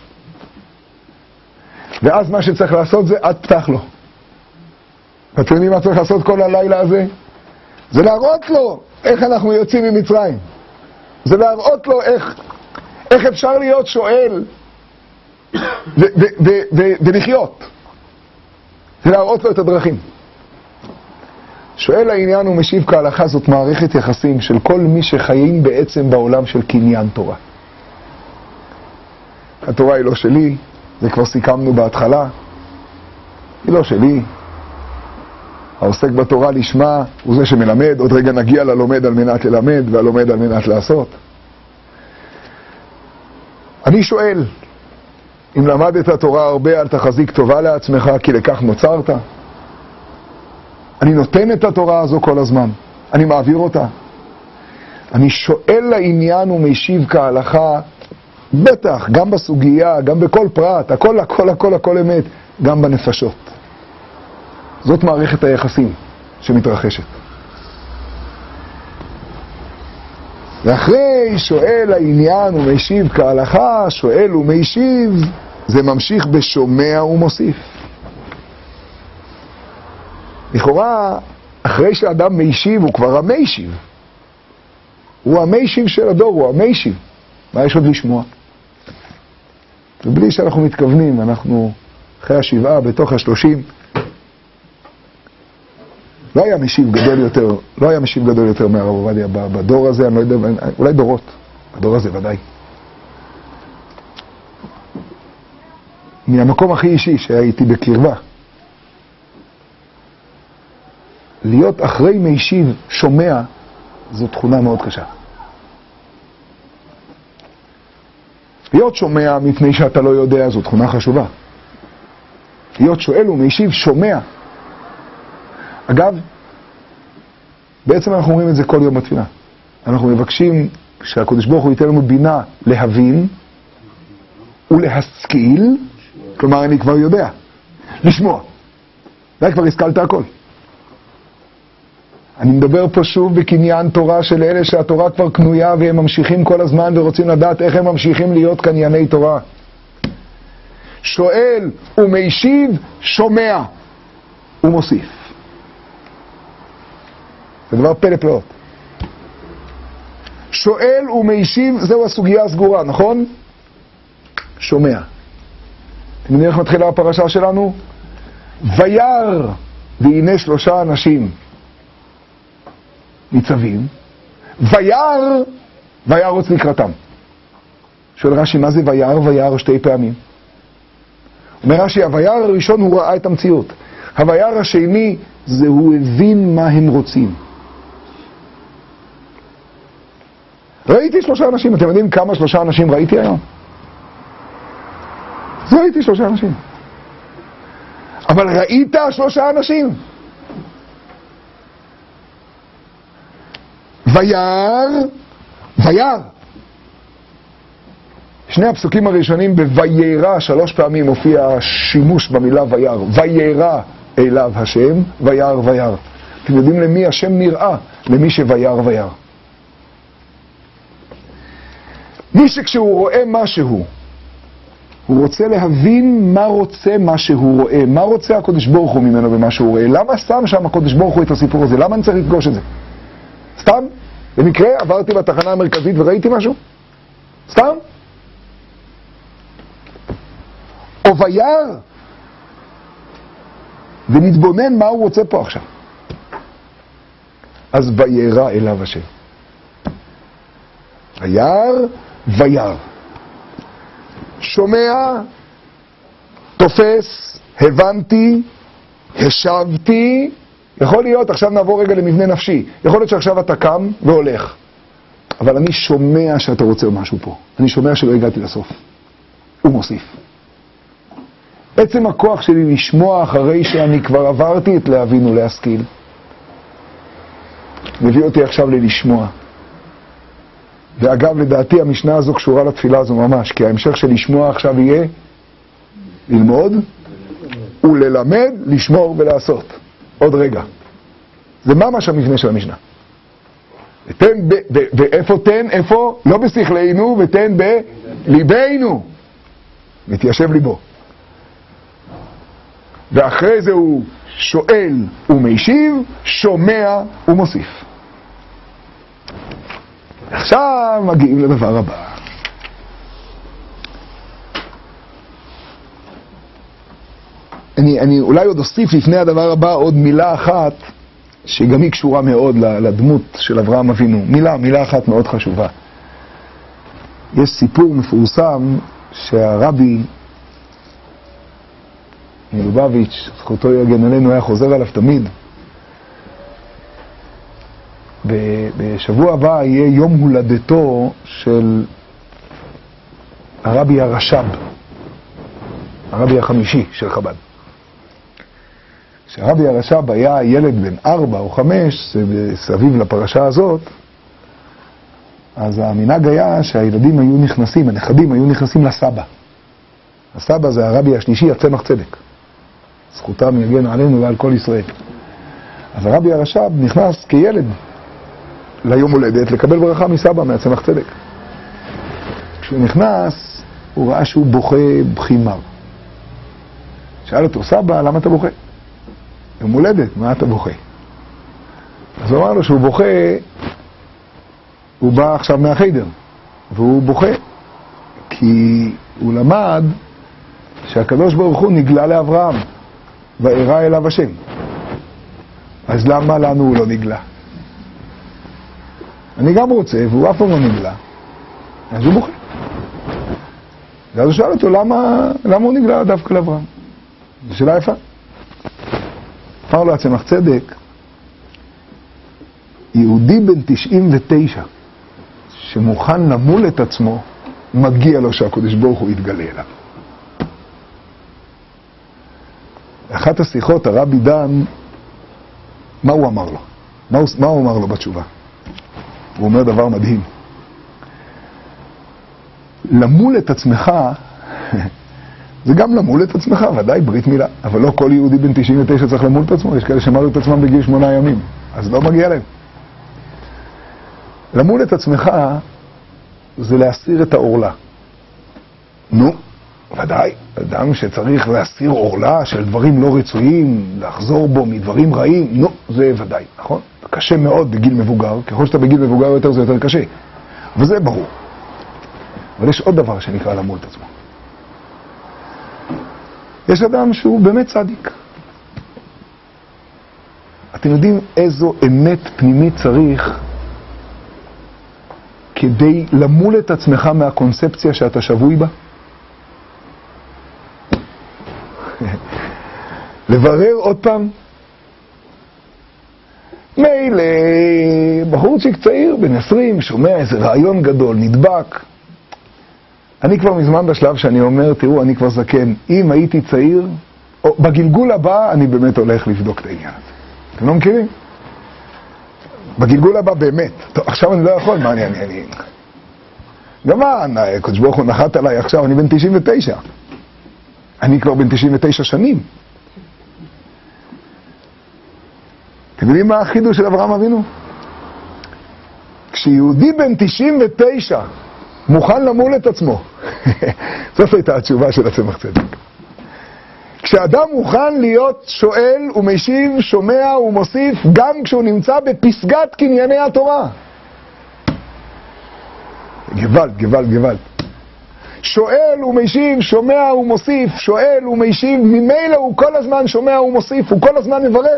Speaker 1: ואז מה שצריך לעשות זה, עד פתח לו. אתם יודעים מה צריך לעשות כל הלילה הזה? זה להראות לו איך אנחנו יוצאים ממצרים. זה להראות לו איך, איך אפשר להיות שואל ו- ו- ו- ו- ולחיות. זה להראות לו את הדרכים. שואל העניין ומשיב כהלכה זאת מערכת יחסים של כל מי שחיים בעצם בעולם של קניין תורה. התורה היא לא שלי, זה כבר סיכמנו בהתחלה. היא לא שלי. העוסק בתורה לשמה הוא זה שמלמד, עוד רגע נגיע ללומד על מנת ללמד והלומד על מנת לעשות. אני שואל, אם למדת התורה הרבה אל תחזיק טובה לעצמך כי לכך נוצרת. אני נותן את התורה הזו כל הזמן, אני מעביר אותה. אני שואל לעניין ומשיב כהלכה, בטח, גם בסוגיה, גם בכל פרט, הכל הכל הכל הכל אמת, גם בנפשות. זאת מערכת היחסים שמתרחשת. ואחרי שואל העניין ומשיב כהלכה, שואל ומשיב, זה ממשיך בשומע ומוסיף. לכאורה, אחרי שאדם משיב, הוא כבר המשיב. הוא המשיב של הדור, הוא המשיב. מה יש עוד לשמוע? ובלי שאנחנו מתכוונים, אנחנו אחרי השבעה, בתוך השלושים, לא היה משיב גדול יותר, לא היה משיב גדול יותר מהרב עובדיה בדור הזה, אני לא יודע, אולי דורות, בדור הזה ודאי. מהמקום הכי אישי שהייתי בקרבה. להיות אחרי משיב שומע, זו תכונה מאוד קשה. להיות שומע מפני שאתה לא יודע, זו תכונה חשובה. להיות שואל ומשיב שומע. אגב, בעצם אנחנו אומרים את זה כל יום בתפילה. אנחנו מבקשים שהקדוש ברוך הוא ייתן לנו בינה להבין ולהשכיל, כלומר אני כבר יודע, לשמוע. די כבר השכלת הכל. אני מדבר פה שוב בקניין תורה של אלה שהתורה כבר קנויה והם ממשיכים כל הזמן ורוצים לדעת איך הם ממשיכים להיות קנייני תורה. שואל ומשיב, שומע ומוסיף. זה דבר פלא פלאות. שואל ומשיב, זהו הסוגיה הסגורה, נכון? שומע. אתם יודעים איך מתחילה הפרשה שלנו? וירא, והנה שלושה אנשים ניצבים, וירא, וירוץ לקראתם. שואל רש"י, מה זה וירא? וירא שתי פעמים. אומר רש"י, הוירא הראשון הוא ראה את המציאות. הוירא השני זה הוא הבין מה הם רוצים. ראיתי שלושה אנשים, אתם יודעים כמה שלושה אנשים ראיתי היום? אז ראיתי שלושה אנשים. אבל ראית שלושה אנשים. וירא, וירא. שני הפסוקים הראשונים בוירא, שלוש פעמים מופיע שימוש במילה וירא. וירא אליו השם, וירא וירא. אתם יודעים למי השם נראה? למי שויר ויר. מי שכשהוא רואה משהו, הוא רוצה להבין מה רוצה מה שהוא רואה, מה רוצה הקדוש ברוך הוא ממנו במה שהוא רואה. למה שם שם הקדוש ברוך הוא את הסיפור הזה? למה אני צריך לפגוש את זה? סתם? במקרה עברתי בתחנה המרכזית וראיתי משהו? סתם? או ויר ונתבונן מה הוא רוצה פה עכשיו. אז וירא אליו השם. ויר ויר. שומע, תופס, הבנתי, השבתי. יכול להיות, עכשיו נעבור רגע למבנה נפשי. יכול להיות שעכשיו אתה קם והולך. אבל אני שומע שאתה רוצה משהו פה. אני שומע שלא הגעתי לסוף. הוא מוסיף. עצם הכוח שלי לשמוע אחרי שאני כבר עברתי את להבין ולהשכיל, מביא אותי עכשיו ללשמוע. ואגב, לדעתי המשנה הזו קשורה לתפילה הזו ממש, כי ההמשך של לשמוע עכשיו יהיה ללמוד וללמד, לשמור ולעשות. עוד רגע. זה ממש המבנה של המשנה. ותן ב... ב... ואיפה תן? איפה? לא בשכלנו, ותן בליבנו. מתיישב ליבו. ואחרי זה הוא שואל ומשיב, שומע ומוסיף. עכשיו מגיעים לדבר הבא. אני, אני אולי עוד אוסיף לפני הדבר הבא עוד מילה אחת, שגם היא קשורה מאוד לדמות של אברהם אבינו. מילה, מילה אחת מאוד חשובה. יש סיפור מפורסם שהרבי מלובביץ', זכותו יגן עלינו, היה חוזר עליו תמיד. בשבוע הבא יהיה יום הולדתו של הרבי הרש"ב, הרבי החמישי של חב"ד. כשהרבי הרש"ב היה ילד בן ארבע או חמש, סביב לפרשה הזאת, אז המנהג היה שהילדים היו נכנסים, הנכדים היו נכנסים לסבא. הסבא זה הרבי השלישי, הצמח צדק. זכותם יגן עלינו ועל כל ישראל. אז הרבי הרש"ב נכנס כילד ליום הולדת לקבל ברכה מסבא, מהצמח צדק. כשהוא נכנס, הוא ראה שהוא בוכה בכי מר. שאל אותו, סבא, למה אתה בוכה? יום הולדת, מה אתה בוכה? אז הוא אמר לו שהוא בוכה, הוא בא עכשיו מהחדר, והוא בוכה, כי הוא למד שהקדוש ברוך הוא נגלה לאברהם, ואירע אליו השם. אז למה לנו הוא לא נגלה? אני גם רוצה, והוא אף פעם לא נגלה. אז הוא בוכה. ואז הוא שאל אותו, למה, למה הוא נגלה דווקא לאברהם? זו שאלה יפה. אמר לו הצמח צדק, יהודי בן תשעים ותשע, שמוכן למול את עצמו, מגיע לו שהקדוש ברוך הוא יתגלה אליו. אחת השיחות, הרבי דן, מה הוא אמר לו? מה הוא, מה הוא אמר לו בתשובה? הוא אומר דבר מדהים. למול את עצמך, זה גם למול את עצמך, ודאי ברית מילה, אבל לא כל יהודי בן תשעים ותשע צריך למול את עצמו, יש כאלה שמלו את עצמם בגיל שמונה ימים, אז לא מגיע להם. למול את עצמך זה להסיר את העורלה. נו, ודאי, אדם שצריך להסיר עורלה של דברים לא רצויים, לחזור בו מדברים רעים, נו, זה ודאי, נכון? קשה מאוד בגיל מבוגר, ככל שאתה בגיל מבוגר יותר זה יותר קשה, וזה ברור. אבל יש עוד דבר שנקרא למול את עצמו. יש אדם שהוא באמת צדיק. אתם יודעים איזו אמת פנימית צריך כדי למול את עצמך מהקונספציה שאתה שבוי בה? לברר עוד פעם. מילא, בחורצ'יק צעיר, בן עשרים, שומע איזה רעיון גדול, נדבק. אני כבר מזמן בשלב שאני אומר, תראו, אני כבר זקן. אם הייתי צעיר, או בגלגול הבא, אני באמת הולך לבדוק את העניין הזה. אתם לא מכירים? בגלגול הבא באמת. טוב, עכשיו אני לא יכול, מה אני, אני, אני... גם מה, קדוש ברוך הוא נחת עליי עכשיו, אני בן תשעים ותשע. אני כבר בן תשעים ותשע שנים. אתם יודעים מה החידוש של אברהם אבינו? כשיהודי בן תשעים ותשע מוכן למול את עצמו, זאת הייתה התשובה של הצמח צדק. כשאדם מוכן להיות שואל ומשיב, שומע ומוסיף, גם כשהוא נמצא בפסגת קנייני התורה. גוואלד, גוואלד, גוואלד. שואל ומשיב, שומע ומוסיף, שואל ומשיב, ממילא הוא כל הזמן שומע ומוסיף, הוא כל הזמן מברר.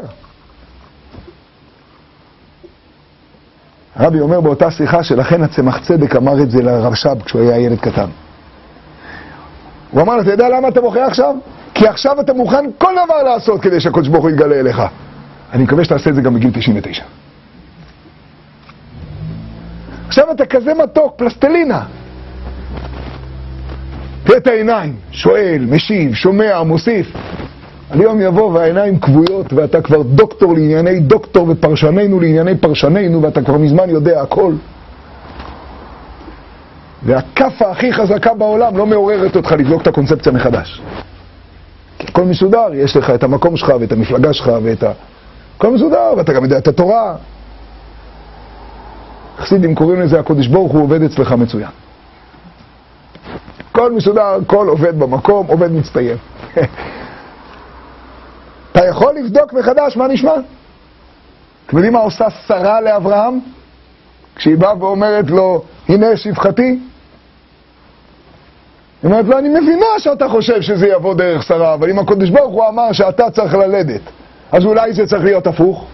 Speaker 1: הרבי אומר באותה שיחה שלכן הצמח צדק אמר את זה לרבש"ב כשהוא היה ילד קטן. הוא אמר, אתה יודע למה אתה בוכה עכשיו? כי עכשיו אתה מוכן כל דבר לעשות כדי שהקדוש ברוך הוא יתגלה אליך. אני מקווה שתעשה את זה גם בגיל תשעים ותשע. עכשיו אתה כזה מתוק, פלסטלינה. תראה את העיניים, שואל, משיב, שומע, מוסיף. היום יבוא והעיניים כבויות ואתה כבר דוקטור לענייני דוקטור ופרשננו לענייני פרשננו ואתה כבר מזמן יודע הכל. והכפה הכי חזקה בעולם לא מעוררת אותך לבדוק את הקונספציה מחדש. כי הכל מסודר, יש לך את המקום שלך ואת המפלגה שלך ואת ה... הכל מסודר, ואתה גם יודע את התורה. חסידים קוראים לזה הקדוש ברוך הוא עובד אצלך מצוין. הכל מסודר, הכל עובד במקום, עובד מצטיין. אתה יכול לבדוק מחדש מה נשמע? אתם יודעים מה עושה שרה לאברהם? כשהיא באה ואומרת לו, הנה שפחתי. היא אומרת לו, אני מבינה שאתה חושב שזה יבוא דרך שרה, אבל אם הקדוש ברוך הוא אמר שאתה צריך ללדת, אז אולי זה צריך להיות הפוך.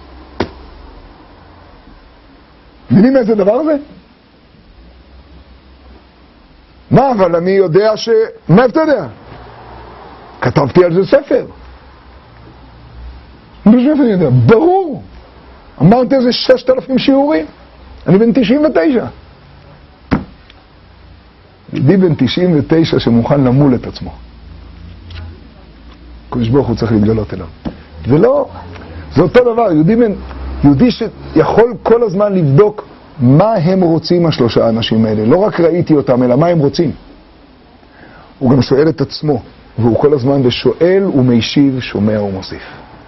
Speaker 1: מבינים איזה דבר זה? מה, אבל אני יודע ש... מה אתה יודע? כתבתי על זה ספר. בשביל אני יודע, ברור. אמרתי איזה ששת אלפים שיעורים. אני בן תשעים ותשע. יהודי בן תשעים ותשע שמוכן למול את עצמו. הקדוש ברוך הוא צריך להתגלות אליו. ולא, זה אותו דבר, יהודי, בן, יהודי שיכול כל הזמן לבדוק מה הם רוצים השלושה האנשים האלה. לא רק ראיתי אותם, אלא מה הם רוצים. הוא גם שואל את עצמו, והוא כל הזמן ושואל ומשיב, שומע ומוסיף.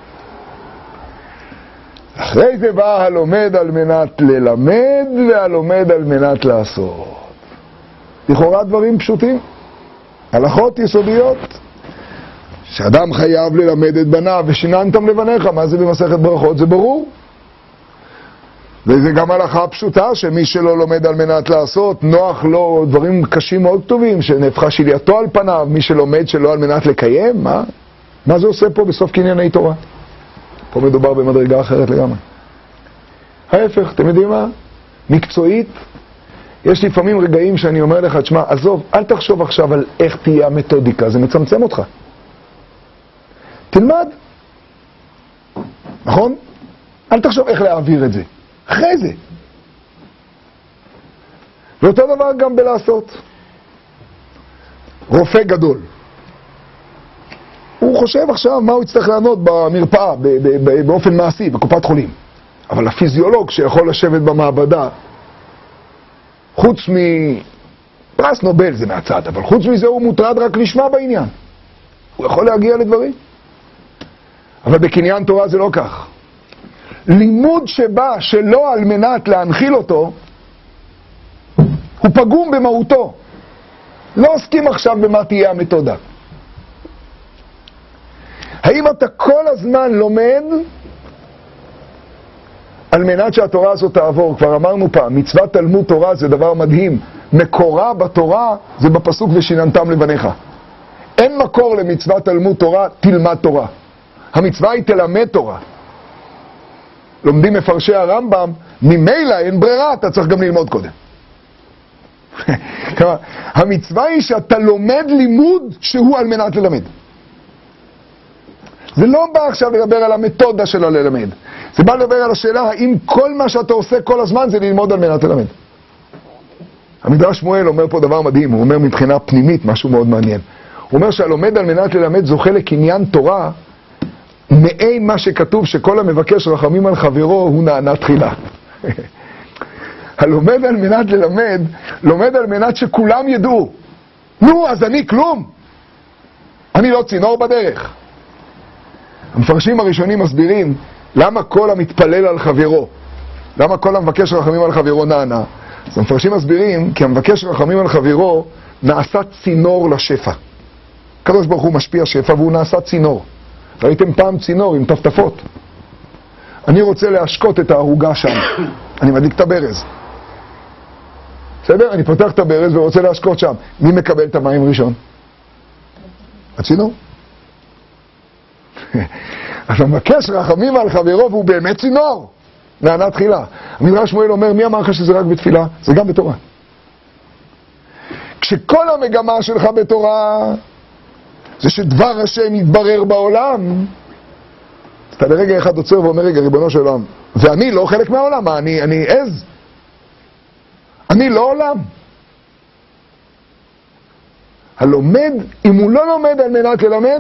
Speaker 1: אחרי זה בא הלומד על מנת ללמד והלומד על מנת לעשות. לכאורה דברים פשוטים, הלכות יסודיות, שאדם חייב ללמד את בניו ושיננתם לבניך. מה זה במסכת ברכות? זה ברור. וזה גם הלכה פשוטה, שמי שלא לומד על מנת לעשות, נוח לו דברים קשים מאוד טובים, שנהפכה שלייתו על פניו. מי שלומד שלא על מנת לקיים, מה? מה זה עושה פה בסוף קנייני תורה? פה מדובר במדרגה אחרת לגמרי. ההפך, אתם יודעים מה? מקצועית, יש לפעמים רגעים שאני אומר לך, תשמע, עזוב, אל תחשוב עכשיו על איך תהיה המתודיקה, זה מצמצם אותך. תלמד. נכון? אל תחשוב איך להעביר את זה. אחרי זה. ואותו דבר גם בלעשות. רופא גדול. הוא חושב עכשיו מה הוא יצטרך לענות במרפאה, באופן מעשי, בקופת חולים. אבל הפיזיולוג שיכול לשבת במעבדה, חוץ מפרס נובל זה מהצד, אבל חוץ מזה הוא מוטרד רק לשמוע בעניין. הוא יכול להגיע לדברים. אבל בקניין תורה זה לא כך. לימוד שבא שלא על מנת להנחיל אותו, הוא פגום במהותו. לא עוסקים עכשיו במה תהיה המתודה. האם אתה כל הזמן לומד על מנת שהתורה הזאת תעבור? כבר אמרנו פעם, מצוות תלמוד תורה זה דבר מדהים. מקורה בתורה זה בפסוק ושיננתם לבניך. אין מקור למצוות תלמוד תורה, תלמד תורה. המצווה היא תלמד תורה. לומדים מפרשי הרמב"ם, ממילא אין ברירה, אתה צריך גם ללמוד קודם. כלומר, המצווה היא שאתה לומד לימוד שהוא על מנת ללמד. זה לא בא עכשיו לדבר על המתודה של הללמד. זה בא לדבר על השאלה האם כל מה שאתה עושה כל הזמן זה ללמוד על מנת ללמד. המדרש שמואל אומר פה דבר מדהים, הוא אומר מבחינה פנימית משהו מאוד מעניין. הוא אומר שהלומד על מנת ללמד זוכה לקניין תורה מעין מה שכתוב שכל המבקש רחמים על חברו הוא נענה תחילה. הלומד על מנת ללמד, לומד על מנת שכולם ידעו. נו, אז אני כלום. אני לא צינור בדרך. המפרשים הראשונים מסבירים למה כל המתפלל על חברו? למה כל המבקש רחמים על חברו נענה? אז המפרשים מסבירים, כי המבקש רחמים על חברו נעשה צינור לשפע. הקדוש ברוך הוא משפיע שפע והוא נעשה צינור. ראיתם פעם צינור עם טפטפות. אני רוצה להשקות את ההרוגה שם. אני מדליק את הברז. בסדר? אני פותח את הברז ורוצה להשקות שם. מי מקבל את המים ראשון? הצינור. אז המבקש רחמים על חברו והוא באמת צינור. נענה תחילה. המדרש שמואל אומר, מי אמר לך שזה רק בתפילה? זה גם בתורה. כשכל המגמה שלך בתורה זה שדבר השם יתברר בעולם, אז אתה לרגע אחד עוצר ואומר, רגע, ריבונו של עולם, ואני לא חלק מהעולם, אני, אני עז. אני לא עולם. הלומד, אם הוא לא לומד על מנת ללמד,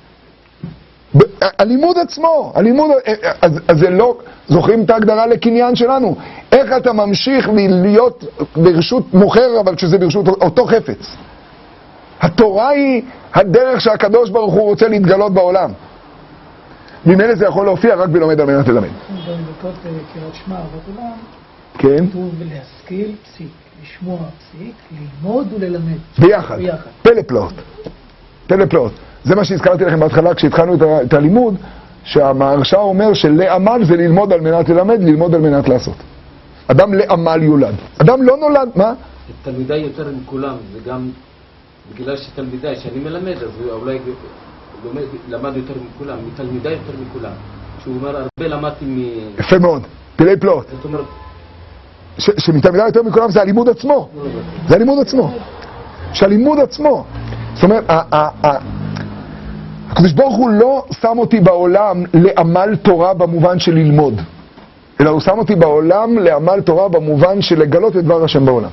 Speaker 1: הלימוד עצמו, הלימוד, אז, אז זה לא, זוכרים את ההגדרה לקניין שלנו, איך אתה ממשיך להיות ברשות מוכר, אבל כשזה ברשות אותו חפץ. התורה היא הדרך שהקדוש ברוך הוא רוצה להתגלות בעולם. ממילא זה יכול להופיע רק בלומד על מנת ללמד.
Speaker 2: גם בתות קריאת שמע אהבת עולם,
Speaker 1: כן.
Speaker 2: כתוב להשכיל פסיק, לשמוע פסיק, ללמוד וללמד.
Speaker 1: ביחד.
Speaker 2: ביחד.
Speaker 1: פלא פלאות. פלא פלאות. זה מה שהזכרתי לכם בהתחלה כשהתחלנו את, ה- את הלימוד, שהמהרש"א אומר שלעמל זה ללמוד על מנת ללמד, ללמוד על מנת לעשות. אדם לעמל יולד. אדם לא נולד, מה?
Speaker 4: תלמידי יותר מכולם, וגם בגלל שתלמידי שאני מלמד, אז אולי לומד, למד יותר מכולם, מתלמידי יותר מכולם. שהוא אומר, הרבה למדתי מ...
Speaker 1: יפה מאוד, פלאי פלאות.
Speaker 4: זאת אומרת...
Speaker 1: ש- שמתלמידי יותר מכולם זה הלימוד עצמו. זה הלימוד עצמו. שהלימוד עצמו. זאת אומרת, ה- ה- ה- הקדוש ברוך הוא לא שם אותי בעולם לעמל תורה במובן של ללמוד, אלא הוא שם אותי בעולם לעמל תורה במובן של לגלות את דבר השם בעולם.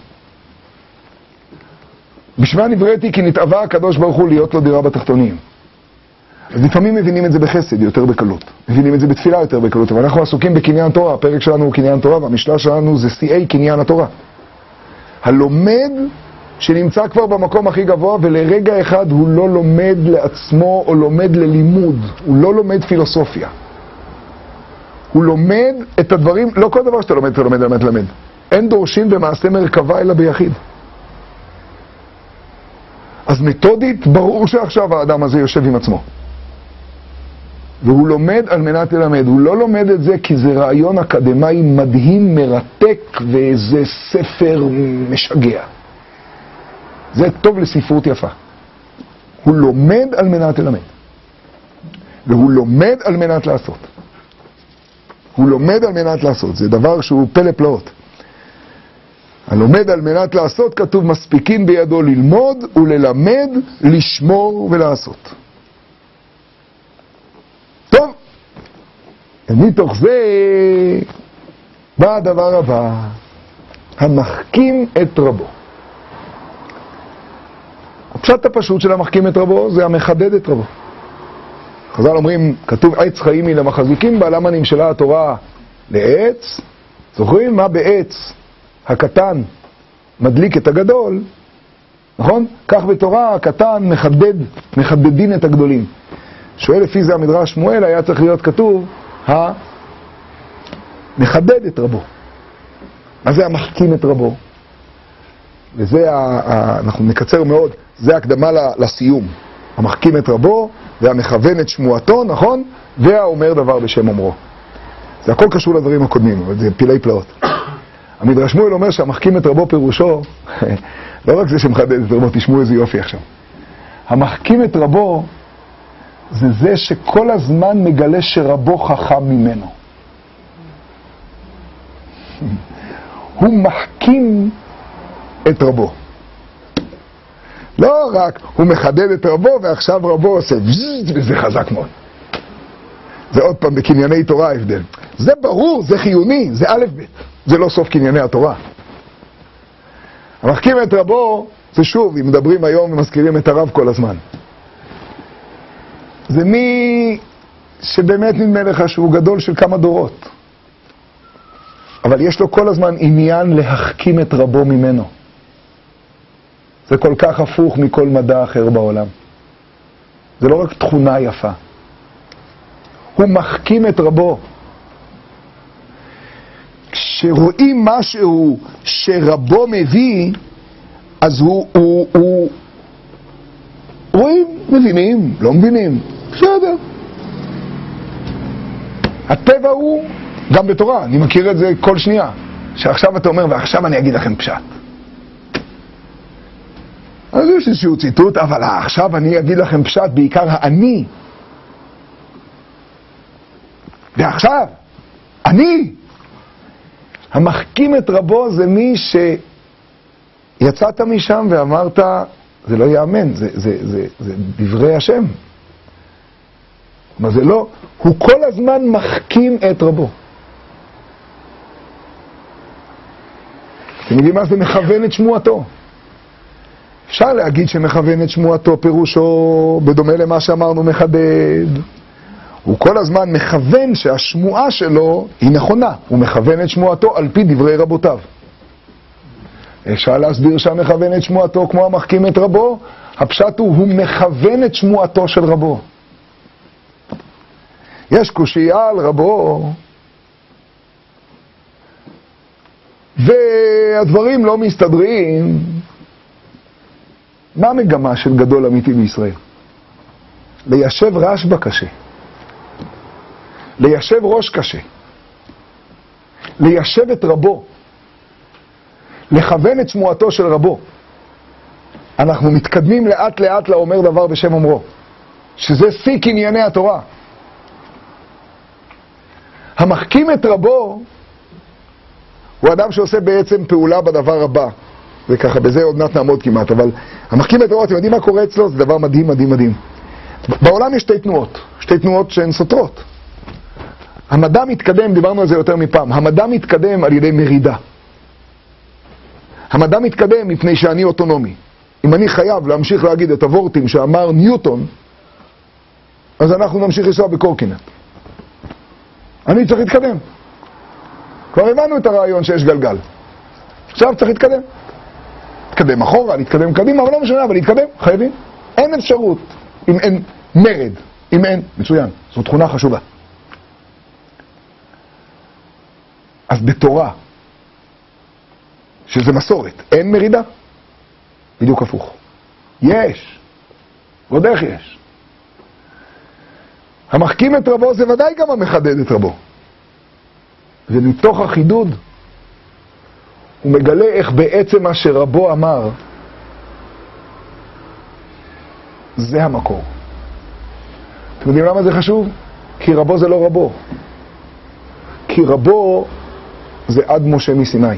Speaker 1: בשביל נבראתי כי נתאווה הקדוש ברוך הוא להיות לו דירה בתחתונים. אז לפעמים מבינים את זה בחסד יותר בקלות, מבינים את זה בתפילה יותר בקלות, אבל אנחנו עסוקים בקניין תורה, הפרק שלנו הוא קניין תורה והמשלה שלנו זה שיאי קניין התורה. הלומד שנמצא כבר במקום הכי גבוה ולרגע אחד הוא לא לומד לעצמו או לומד ללימוד, הוא לא לומד פילוסופיה. הוא לומד את הדברים, לא כל דבר שאתה לומד, אתה לומד, לומד, לומד. אין דורשים במעשה מרכבה אלא ביחיד. אז מתודית, ברור שעכשיו האדם הזה יושב עם עצמו. והוא לומד על מנת ללמד. הוא לא לומד את זה כי זה רעיון אקדמי מדהים, מרתק, ואיזה ספר משגע. זה טוב לספרות יפה. הוא לומד על מנת ללמד. והוא לומד על מנת לעשות. הוא לומד על מנת לעשות. זה דבר שהוא פלא פלאות. הלומד על מנת לעשות, כתוב, מספיקים בידו ללמוד וללמד, לשמור ולעשות. טוב, ומתוך זה בא הדבר הבא, המחכים את רבו. הפשט הפשוט של המחכים את רבו זה המחדד את רבו. חז"ל אומרים, כתוב עץ חיים היא למחזיקים בה, למה נמשלה התורה לעץ? זוכרים מה בעץ הקטן מדליק את הגדול, נכון? כך בתורה הקטן מחדד, מחדדין את הגדולים. שואל לפי זה המדרש שמואל, היה צריך להיות כתוב המחדד את רבו. מה זה המחכים את רבו? וזה, ה, ה, אנחנו נקצר מאוד, זה הקדמה לסיום. המחכים את רבו, והמכוון את שמועתו, נכון? והאומר דבר בשם אומרו. זה הכל קשור לדברים הקודמים, אבל זה פילי פלאות. המדרש שמואל אומר שהמחכים את רבו פירושו, לא רק זה שמחדד את רבו, תשמעו איזה יופי עכשיו. המחכים את רבו, זה זה שכל הזמן מגלה שרבו חכם ממנו. הוא מחכים את רבו. לא רק הוא מחדד את רבו ועכשיו רבו עושה וזה חזק מאוד. זה עוד פעם בקנייני תורה ההבדל. זה ברור, זה חיוני, זה א' ב'. זה לא סוף קנייני התורה. המחכים את רבו, זה שוב, אם מדברים היום ומזכירים את הרב כל הזמן. זה מי שבאמת נדמה לך שהוא גדול של כמה דורות. אבל יש לו כל הזמן עניין להחכים את רבו ממנו. זה כל כך הפוך מכל מדע אחר בעולם. זה לא רק תכונה יפה. הוא מחכים את רבו. שרואים משהו שרבו מביא, אז הוא, הוא, הוא רואים, מבינים, לא מבינים, בסדר. הטבע הוא, גם בתורה, אני מכיר את זה כל שנייה, שעכשיו אתה אומר, ועכשיו אני אגיד לכם פשט. אז יש איזשהו ציטוט, אבל עכשיו אני אגיד לכם פשט, בעיקר האני. ועכשיו, אני, המחכים את רבו זה מי שיצאת משם ואמרת, זה לא יאמן, זה, זה, זה, זה דברי השם. מה זה לא? הוא כל הזמן מחכים את רבו. אתם יודעים מה זה מכוון את שמועתו? אפשר להגיד שמכוון את שמועתו פירושו, בדומה למה שאמרנו מחדד. הוא כל הזמן מכוון שהשמועה שלו היא נכונה. הוא מכוון את שמועתו על פי דברי רבותיו. אפשר להסביר שהמכוון את שמועתו כמו המחכים את רבו. הפשט הוא, הוא מכוון את שמועתו של רבו. יש קושייה על רבו, והדברים לא מסתדרים. מה המגמה של גדול אמיתי בישראל? ליישב רשב"א קשה, ליישב ראש קשה, ליישב את רבו, לכוון את שמועתו של רבו. אנחנו מתקדמים לאט לאט לאומר דבר בשם אומרו, שזה שיא קנייני התורה. המחכים את רבו הוא אדם שעושה בעצם פעולה בדבר הבא, וככה בזה עוד מעט נעמוד כמעט, אבל המחכים את רבו, אתם יודעים מה קורה אצלו? זה דבר מדהים מדהים מדהים. בעולם יש שתי תנועות, שתי תנועות שהן סותרות. המדע מתקדם, דיברנו על זה יותר מפעם, המדע מתקדם על ידי מרידה. המדע מתקדם מפני שאני אוטונומי. אם אני חייב להמשיך להגיד את הוורטים שאמר ניוטון, אז אנחנו נמשיך לנסוע בקורקינט. אני צריך להתקדם. כבר הבנו את הרעיון שיש גלגל. עכשיו צריך להתקדם. להתקדם אחורה, להתקדם קדימה, אבל לא משנה, אבל להתקדם, חייבים. אין אפשרות אם אין מרד, אם אין, מצוין, זו תכונה חשובה. אז בתורה, שזה מסורת, אין מרידה, בדיוק הפוך. יש, עוד איך יש. המחכים את רבו זה ודאי גם המחדד את רבו. ומתוך החידוד הוא מגלה איך בעצם מה שרבו אמר זה המקור. אתם יודעים למה זה חשוב? כי רבו זה לא רבו. כי רבו זה עד משה מסיני.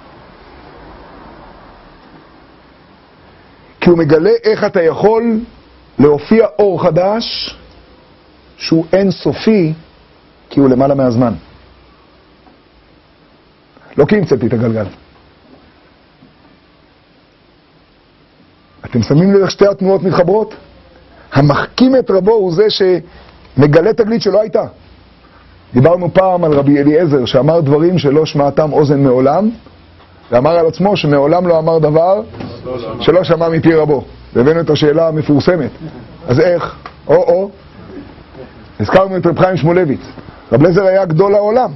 Speaker 1: כי הוא מגלה איך אתה יכול להופיע אור חדש שהוא אין סופי, כי הוא למעלה מהזמן. לא כי המצאתי את הגלגל. אתם שמים לב איך שתי התנועות מתחברות? המחכים את רבו הוא זה שמגלה תגלית שלא הייתה. דיברנו פעם על רבי אליעזר שאמר דברים שלא שמעתם אוזן מעולם, ואמר על עצמו שמעולם לא אמר דבר שלא שמע מפי רבו. והבאנו את השאלה המפורסמת. אז איך? או-או. הזכרנו את רב חיים שמואלביץ. רב אליעזר היה גדול העולם.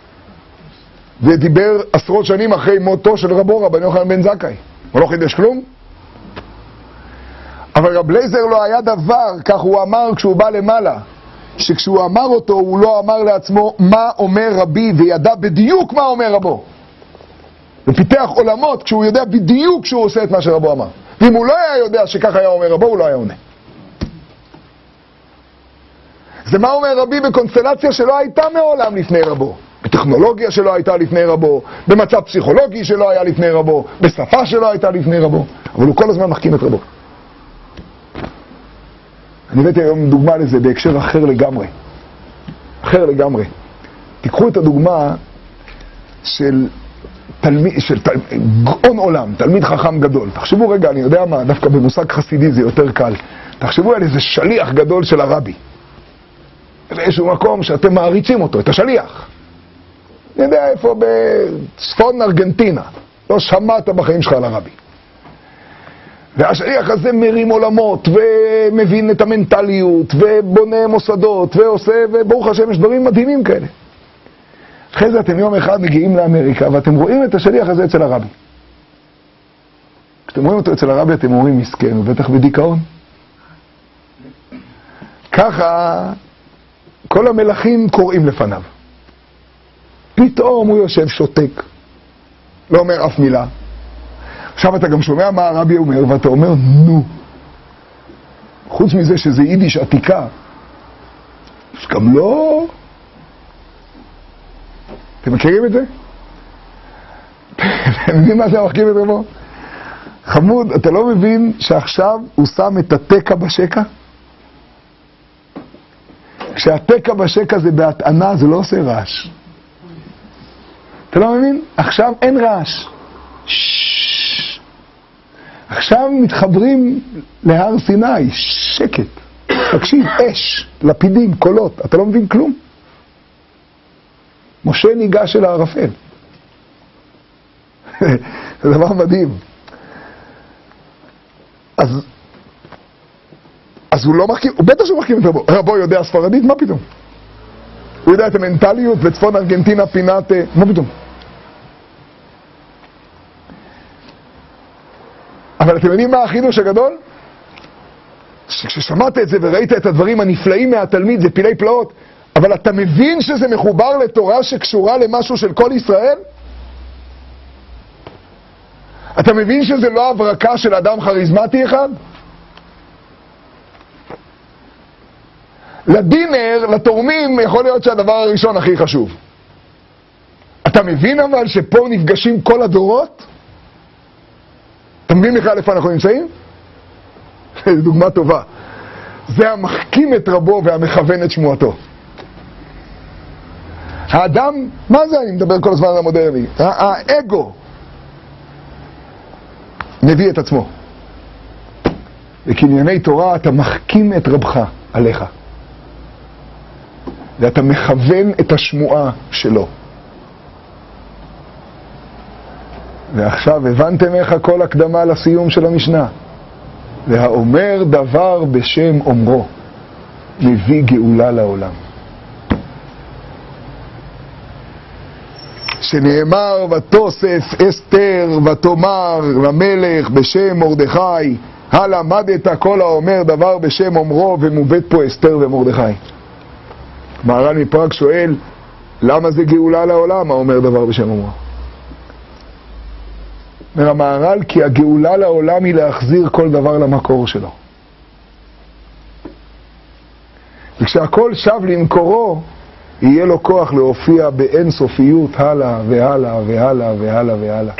Speaker 1: ודיבר עשרות שנים אחרי מותו של רבו, רבן יוחנן בן זכאי. הוא לא חידש כלום. אבל רב אליעזר לא היה דבר, כך הוא אמר כשהוא בא למעלה, שכשהוא אמר אותו הוא לא אמר לעצמו מה אומר רבי, וידע בדיוק מה אומר רבו. ופיתח עולמות כשהוא יודע בדיוק שהוא עושה את מה שרבו אמר. ואם הוא לא היה יודע שכך היה אומר רבו, הוא לא היה עונה. זה מה אומר רבי בקונסטלציה שלא הייתה מעולם לפני רבו. בטכנולוגיה שלא הייתה לפני רבו, במצב פסיכולוגי שלא היה לפני רבו, בשפה שלא הייתה לפני רבו. אבל הוא כל הזמן מחכים את רבו. אני הבאתי היום דוגמה לזה בהקשר אחר לגמרי. אחר לגמרי. תיקחו את הדוגמה של תלמיד, של תל... גאון עולם, תלמיד חכם גדול. תחשבו רגע, אני יודע מה, דווקא במושג חסידי זה יותר קל. תחשבו על איזה שליח גדול של הרבי. באיזשהו מקום שאתם מעריצים אותו, את השליח. אני יודע איפה, בצפון ארגנטינה. לא שמעת בחיים שלך על הרבי. והשליח הזה מרים עולמות, ומבין את המנטליות, ובונה מוסדות, ועושה, וברוך השם יש דברים מדהימים כאלה. אחרי זה אתם יום אחד מגיעים לאמריקה, ואתם רואים את השליח הזה אצל הרבי. כשאתם רואים אותו אצל הרבי, אתם אומרים, מסכן, הוא בטח בדיכאון. ככה, כל המלכים קוראים לפניו. פתאום הוא יושב שותק, לא אומר אף מילה. עכשיו אתה גם שומע מה הרבי אומר, ואתה אומר, נו. חוץ מזה שזה יידיש עתיקה, אז גם לא... אתם מכירים את זה? אתם יודעים מה זה המחכים את רבו? חמוד, אתה לא מבין שעכשיו הוא שם את התקע בשקע? כשהתקע בשקע זה בהטענה, זה לא עושה רעש. אתה לא מבין? עכשיו אין רעש. עכשיו מתחברים להר סיני, שקט. תקשיב, אש, לפידים, קולות, אתה לא מבין כלום. משה ניגש אל הערפל. זה דבר מדהים. אז, אז הוא לא מחכים, הוא בטח שהוא מחכים את רבו. רבו יודע ספרדית? מה פתאום? הוא יודע את המנטליות בצפון ארגנטינה פינת... מה פתאום? אבל אתם יודעים מה החידוש הגדול? שכששמעת את זה וראית את הדברים הנפלאים מהתלמיד, זה פילי פלאות, אבל אתה מבין שזה מחובר לתורה שקשורה למשהו של כל ישראל? אתה מבין שזה לא הברקה של אדם חריזמטי אחד? לדינר, לתורמים, יכול להיות שהדבר הראשון הכי חשוב. אתה מבין אבל שפה נפגשים כל הדורות? אתה מבין בכלל איפה אנחנו נמצאים? זו דוגמה טובה. זה המחכים את רבו והמכוון את שמועתו. האדם, מה זה אני מדבר כל הזמן על המודרני? האגו מביא את עצמו. בקנייני תורה אתה מחכים את רבך עליך. ואתה מכוון את השמועה שלו. ועכשיו הבנתם איך הכל הקדמה לסיום של המשנה. והאומר דבר בשם אומרו מביא גאולה לעולם. שנאמר ותוסף אסתר ותאמר למלך בשם מרדכי, הלמדת כל האומר דבר בשם אומרו, ומובאת פה אסתר ומרדכי. מהר"ל מפראג שואל, למה זה גאולה לעולם האומר דבר בשם אומרו? אומר המהר"ל, כי הגאולה לעולם היא להחזיר כל דבר למקור שלו. וכשהכל שב למקורו, יהיה לו כוח להופיע באין סופיות הלאה והלאה והלאה והלאה והלאה.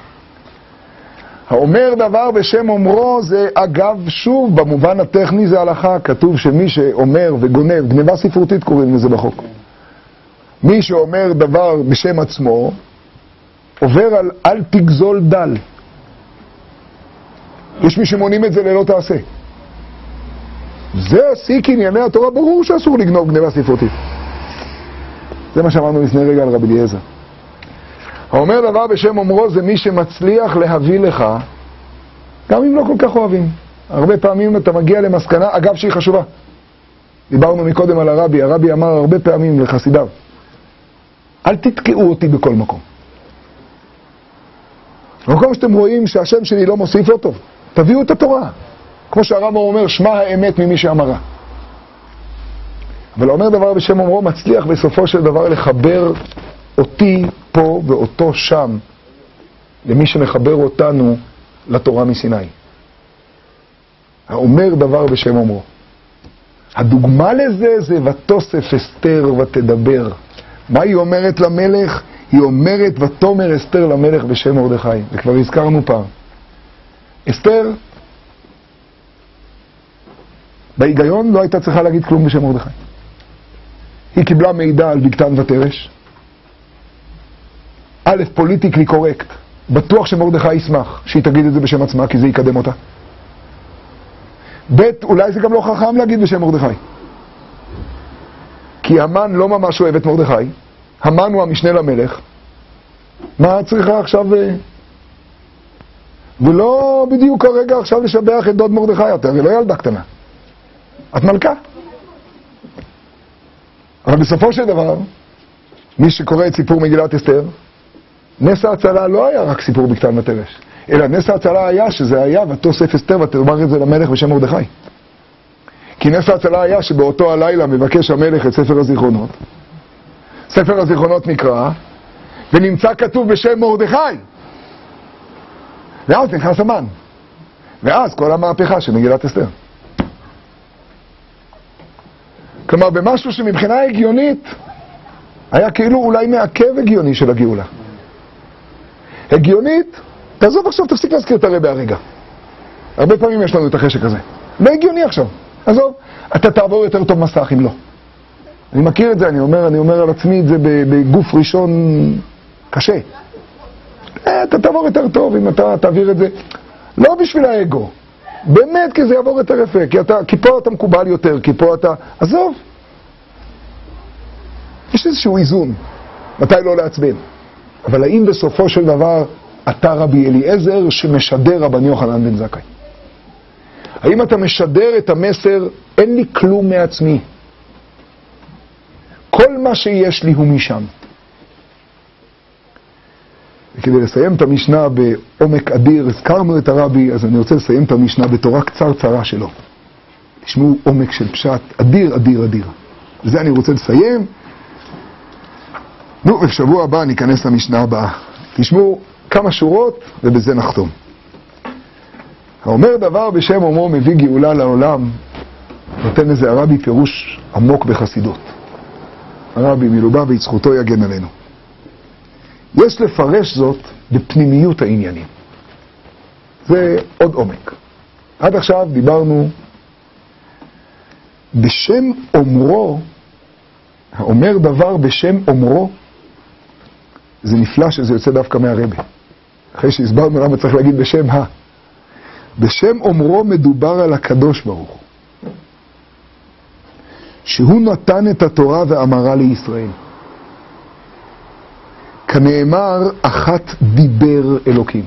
Speaker 1: האומר דבר בשם אומרו זה אגב, שוב, במובן הטכני זה הלכה, כתוב שמי שאומר וגונב, גניבה ספרותית קוראים לזה בחוק. מי שאומר דבר בשם עצמו, עובר על אל תגזול דל. יש מי שמונים את זה ללא תעשה. זה עשי קנייני התורה, ברור שאסור לגנוב גניבה ספרותית. זה מה שאמרנו לפני רגע על רבי אליעזר. האומר דבר בשם אומרו זה מי שמצליח להביא לך, גם אם לא כל כך אוהבים. הרבה פעמים אתה מגיע למסקנה, אגב שהיא חשובה. דיברנו מקודם על הרבי, הרבי אמר הרבה פעמים לחסידיו, אל תתקעו אותי בכל מקום. במקום שאתם רואים שהשם שלי לא מוסיף לא טוב, תביאו את התורה. כמו שהרמב"ם אומר, שמע האמת ממי שאמרה. אבל אומר דבר בשם אומרו מצליח בסופו של דבר לחבר אותי פה ואותו שם למי שמחבר אותנו לתורה מסיני. האומר דבר בשם אומרו. הדוגמה לזה זה ותוסף אסתר ותדבר. מה היא אומרת למלך? היא אומרת ותאמר אסתר למלך בשם מרדכי. וכבר הזכרנו פעם. אסתר בהיגיון לא הייתה צריכה להגיד כלום בשם מרדכי. היא קיבלה מידע על בגתן ותרש. א', פוליטיקלי קורקט. בטוח שמרדכי ישמח שהיא תגיד את זה בשם עצמה, כי זה יקדם אותה. ב', אולי זה גם לא חכם להגיד בשם מרדכי. כי המן לא ממש אוהב את מרדכי. המן הוא המשנה למלך. מה צריכה עכשיו? ולא בדיוק הרגע עכשיו לשבח את דוד מרדכי. אתה הרי לא ילדה קטנה. את מלכה. אבל בסופו של דבר, מי שקורא את סיפור מגילת אסתר, נס ההצלה לא היה רק סיפור בכתב ותרש, אלא נס ההצלה היה שזה היה ותוסף אסתר ותאמר את זה למלך בשם מרדכי. כי נס ההצלה היה שבאותו הלילה מבקש המלך את ספר הזיכרונות. ספר הזיכרונות נקרא, ונמצא כתוב בשם מרדכי. ואז נכנס המן. ואז כל המהפכה של מגילת אסתר. כלומר, במשהו שמבחינה הגיונית, היה כאילו אולי מעכב הגיוני של הגאולה. הגיונית, תעזוב עכשיו, תפסיק להזכיר את הרבי הרגע. הרבה פעמים יש לנו את החשק הזה. לא הגיוני עכשיו. עזוב, אתה תעבור יותר טוב מסך אם לא. אני מכיר את זה, אני אומר, אני אומר על עצמי את זה בגוף ראשון קשה. אתה תעבור יותר טוב אם אתה תעביר את זה. לא בשביל האגו. באמת, כי זה יעבור יותר יפה. כי, אתה, כי פה אתה מקובל יותר, כי פה אתה... עזוב. יש איזשהו איזון. מתי לא לעצבן. אבל האם בסופו של דבר אתה רבי אליעזר שמשדר רבן יוחנן בן זכאי? האם אתה משדר את המסר, אין לי כלום מעצמי. כל מה שיש לי הוא משם. וכדי לסיים את המשנה בעומק אדיר, הזכרנו את הרבי, אז אני רוצה לסיים את המשנה בתורה קצרצרה שלו. תשמעו עומק של פשט, אדיר, אדיר, אדיר. וזה אני רוצה לסיים. נו, ובשבוע הבא ניכנס למשנה הבאה. תשמעו כמה שורות ובזה נחתום. האומר דבר בשם אומרו מביא גאולה לעולם, נותן לזה הרבי פירוש עמוק בחסידות. הרבי מלובביץ' זכותו יגן עלינו. יש לפרש זאת בפנימיות העניינים. זה עוד עומק. עד עכשיו דיברנו בשם אומרו, האומר דבר בשם אומרו, זה נפלא שזה יוצא דווקא מהרבי. אחרי שהסברנו למה צריך להגיד בשם ה. בשם אומרו מדובר על הקדוש ברוך הוא. שהוא נתן את התורה ואמרה לישראל. כנאמר, אחת דיבר אלוקים.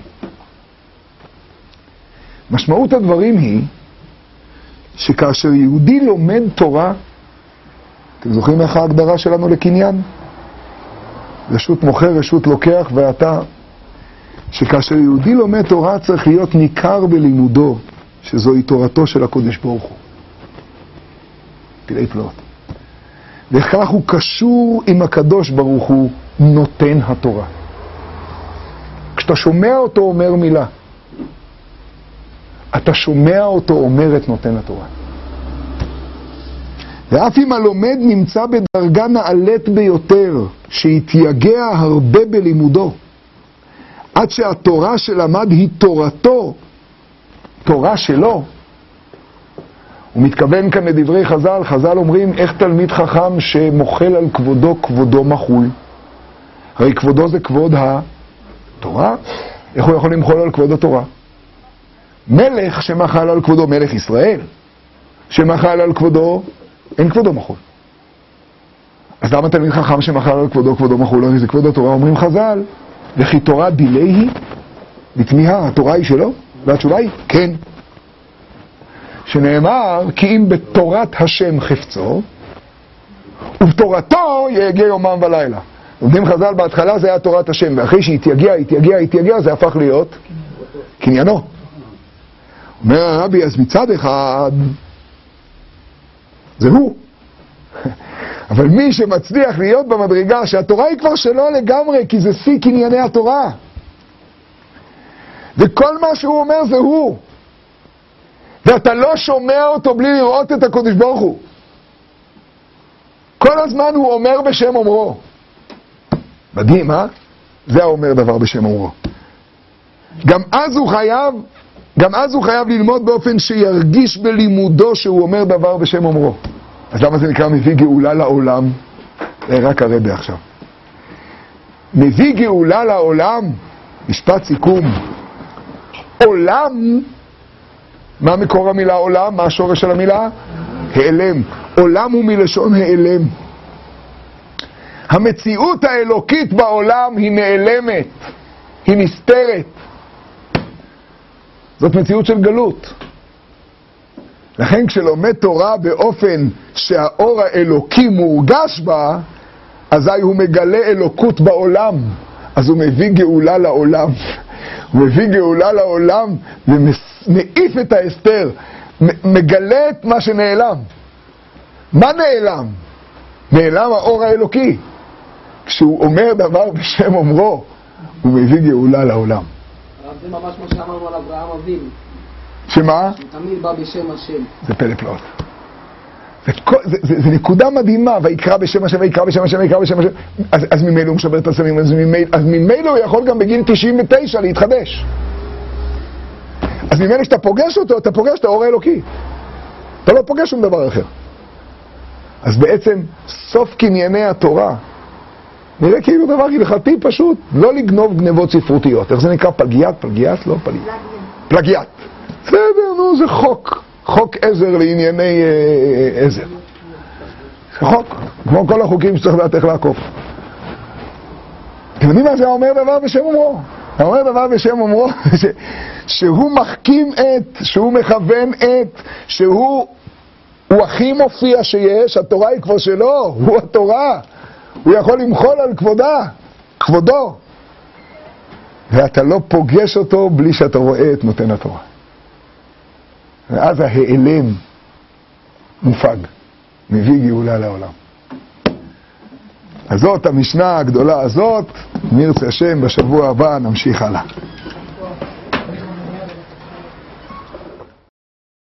Speaker 1: משמעות הדברים היא שכאשר יהודי לומד תורה, אתם זוכרים איך ההגדרה שלנו לקניין? רשות מוכר, רשות לוקח, ואתה, שכאשר יהודי לומד תורה צריך להיות ניכר בלימודו, שזוהי תורתו של הקודש ברוך הוא. פלאי פלאות. וכך הוא קשור עם הקדוש ברוך הוא, נותן התורה. כשאתה שומע אותו אומר מילה, אתה שומע אותו אומר את נותן התורה. ואף אם הלומד נמצא בדרגה נעלית ביותר, שהתייגע הרבה בלימודו, עד שהתורה שלמד היא תורתו, תורה שלו, הוא מתכוון כאן לדברי חז"ל. חז"ל אומרים, איך תלמיד חכם שמוחל על כבודו, כבודו מחול? הרי כבודו זה כבוד התורה. איך הוא יכול למחול על כבוד התורה? מלך שמחל על כבודו, מלך ישראל, שמחל על כבודו, אין כבודו מחול. אז למה תלמיד חכם שמחל על כבודו, כבודו מחול? הרי זה כבוד התורה. אומרים חז"ל, וכי תורה דילי היא? בתמיהה, התורה היא שלו? והתשובה היא, כן. שנאמר, כי אם בתורת השם חפצו, ובתורתו יגיע יומם ולילה. לומדים חז"ל, בהתחלה זה היה תורת השם, ואחרי שהתייגע, התייגע, התייגע, זה הפך להיות קניינו. אומר הרבי, אז מצד אחד, זה הוא. אבל מי שמצליח להיות במדרגה שהתורה היא כבר שלו לגמרי, כי זה שיא קנייני התורה. וכל מה שהוא אומר זה הוא. ואתה לא שומע אותו בלי לראות את הקודש ברוך הוא. כל הזמן הוא אומר בשם אומרו. מדהים, אה? זה האומר דבר בשם אומרו. גם אז הוא חייב, גם אז הוא חייב ללמוד באופן שירגיש בלימודו שהוא אומר דבר בשם אומרו. אז למה זה נקרא מביא גאולה לעולם? זה רק הרבי עכשיו. מביא גאולה לעולם, משפט סיכום. עולם, מה מקור המילה עולם? מה השורש של המילה? העלם. עולם הוא מלשון העלם. המציאות האלוקית בעולם היא נעלמת, היא נסתרת. זאת מציאות של גלות. לכן כשלומד תורה באופן שהאור האלוקי מורגש בה, אזי הוא מגלה אלוקות בעולם, אז הוא מביא גאולה לעולם. הוא מביא גאולה לעולם ומעיף את ההסתר, מגלה את מה שנעלם. מה נעלם? נעלם האור האלוקי. כשהוא אומר דבר בשם אומרו, הוא מביא גאולה לעולם.
Speaker 5: זה ממש מה שאמרנו על אברהם אבינו.
Speaker 1: שמה?
Speaker 5: הוא תמיד בא בשם השם.
Speaker 1: זה פלא פלאות. זה, זה, זה, זה נקודה מדהימה, ויקרא בשם השם, ויקרא בשם השם, ויקרא בשם השם. אז, אז ממילא הוא משבר את הסמים, אז ממילא, אז ממילא הוא יכול גם בגיל תשעים ותשע להתחדש. אז ממילא כשאתה פוגש אותו, אתה פוגש את האור האלוקי. אתה לא פוגש שום דבר אחר. אז בעצם סוף קנייני התורה נראה כאילו דבר הלכתי פשוט, לא לגנוב גנבות ספרותיות. איך זה נקרא? פלגיאט? פלגיאט? לא פלגיאט. פלגיאט. בסדר, נו, זה חוק. חוק עזר לענייני אה, עזר. זה חוק. כמו כל החוקים שצריך לדעת איך לעקוף. אתם יודעים מה זה אומר דבר בשם אומרו? זה אומר דבר בשם אומרו ש, שהוא מחכים את, שהוא מכוון את, שהוא הוא הכי מופיע שיש, התורה היא כבר שלו, הוא התורה. הוא יכול למחול על כבודה, כבודו. ואתה לא פוגש אותו בלי שאתה רואה את נותן התורה. ואז ההיעלם מופג, מביא גאולה לעולם. אז זאת המשנה הגדולה הזאת, נרצה השם בשבוע הבא נמשיך הלאה.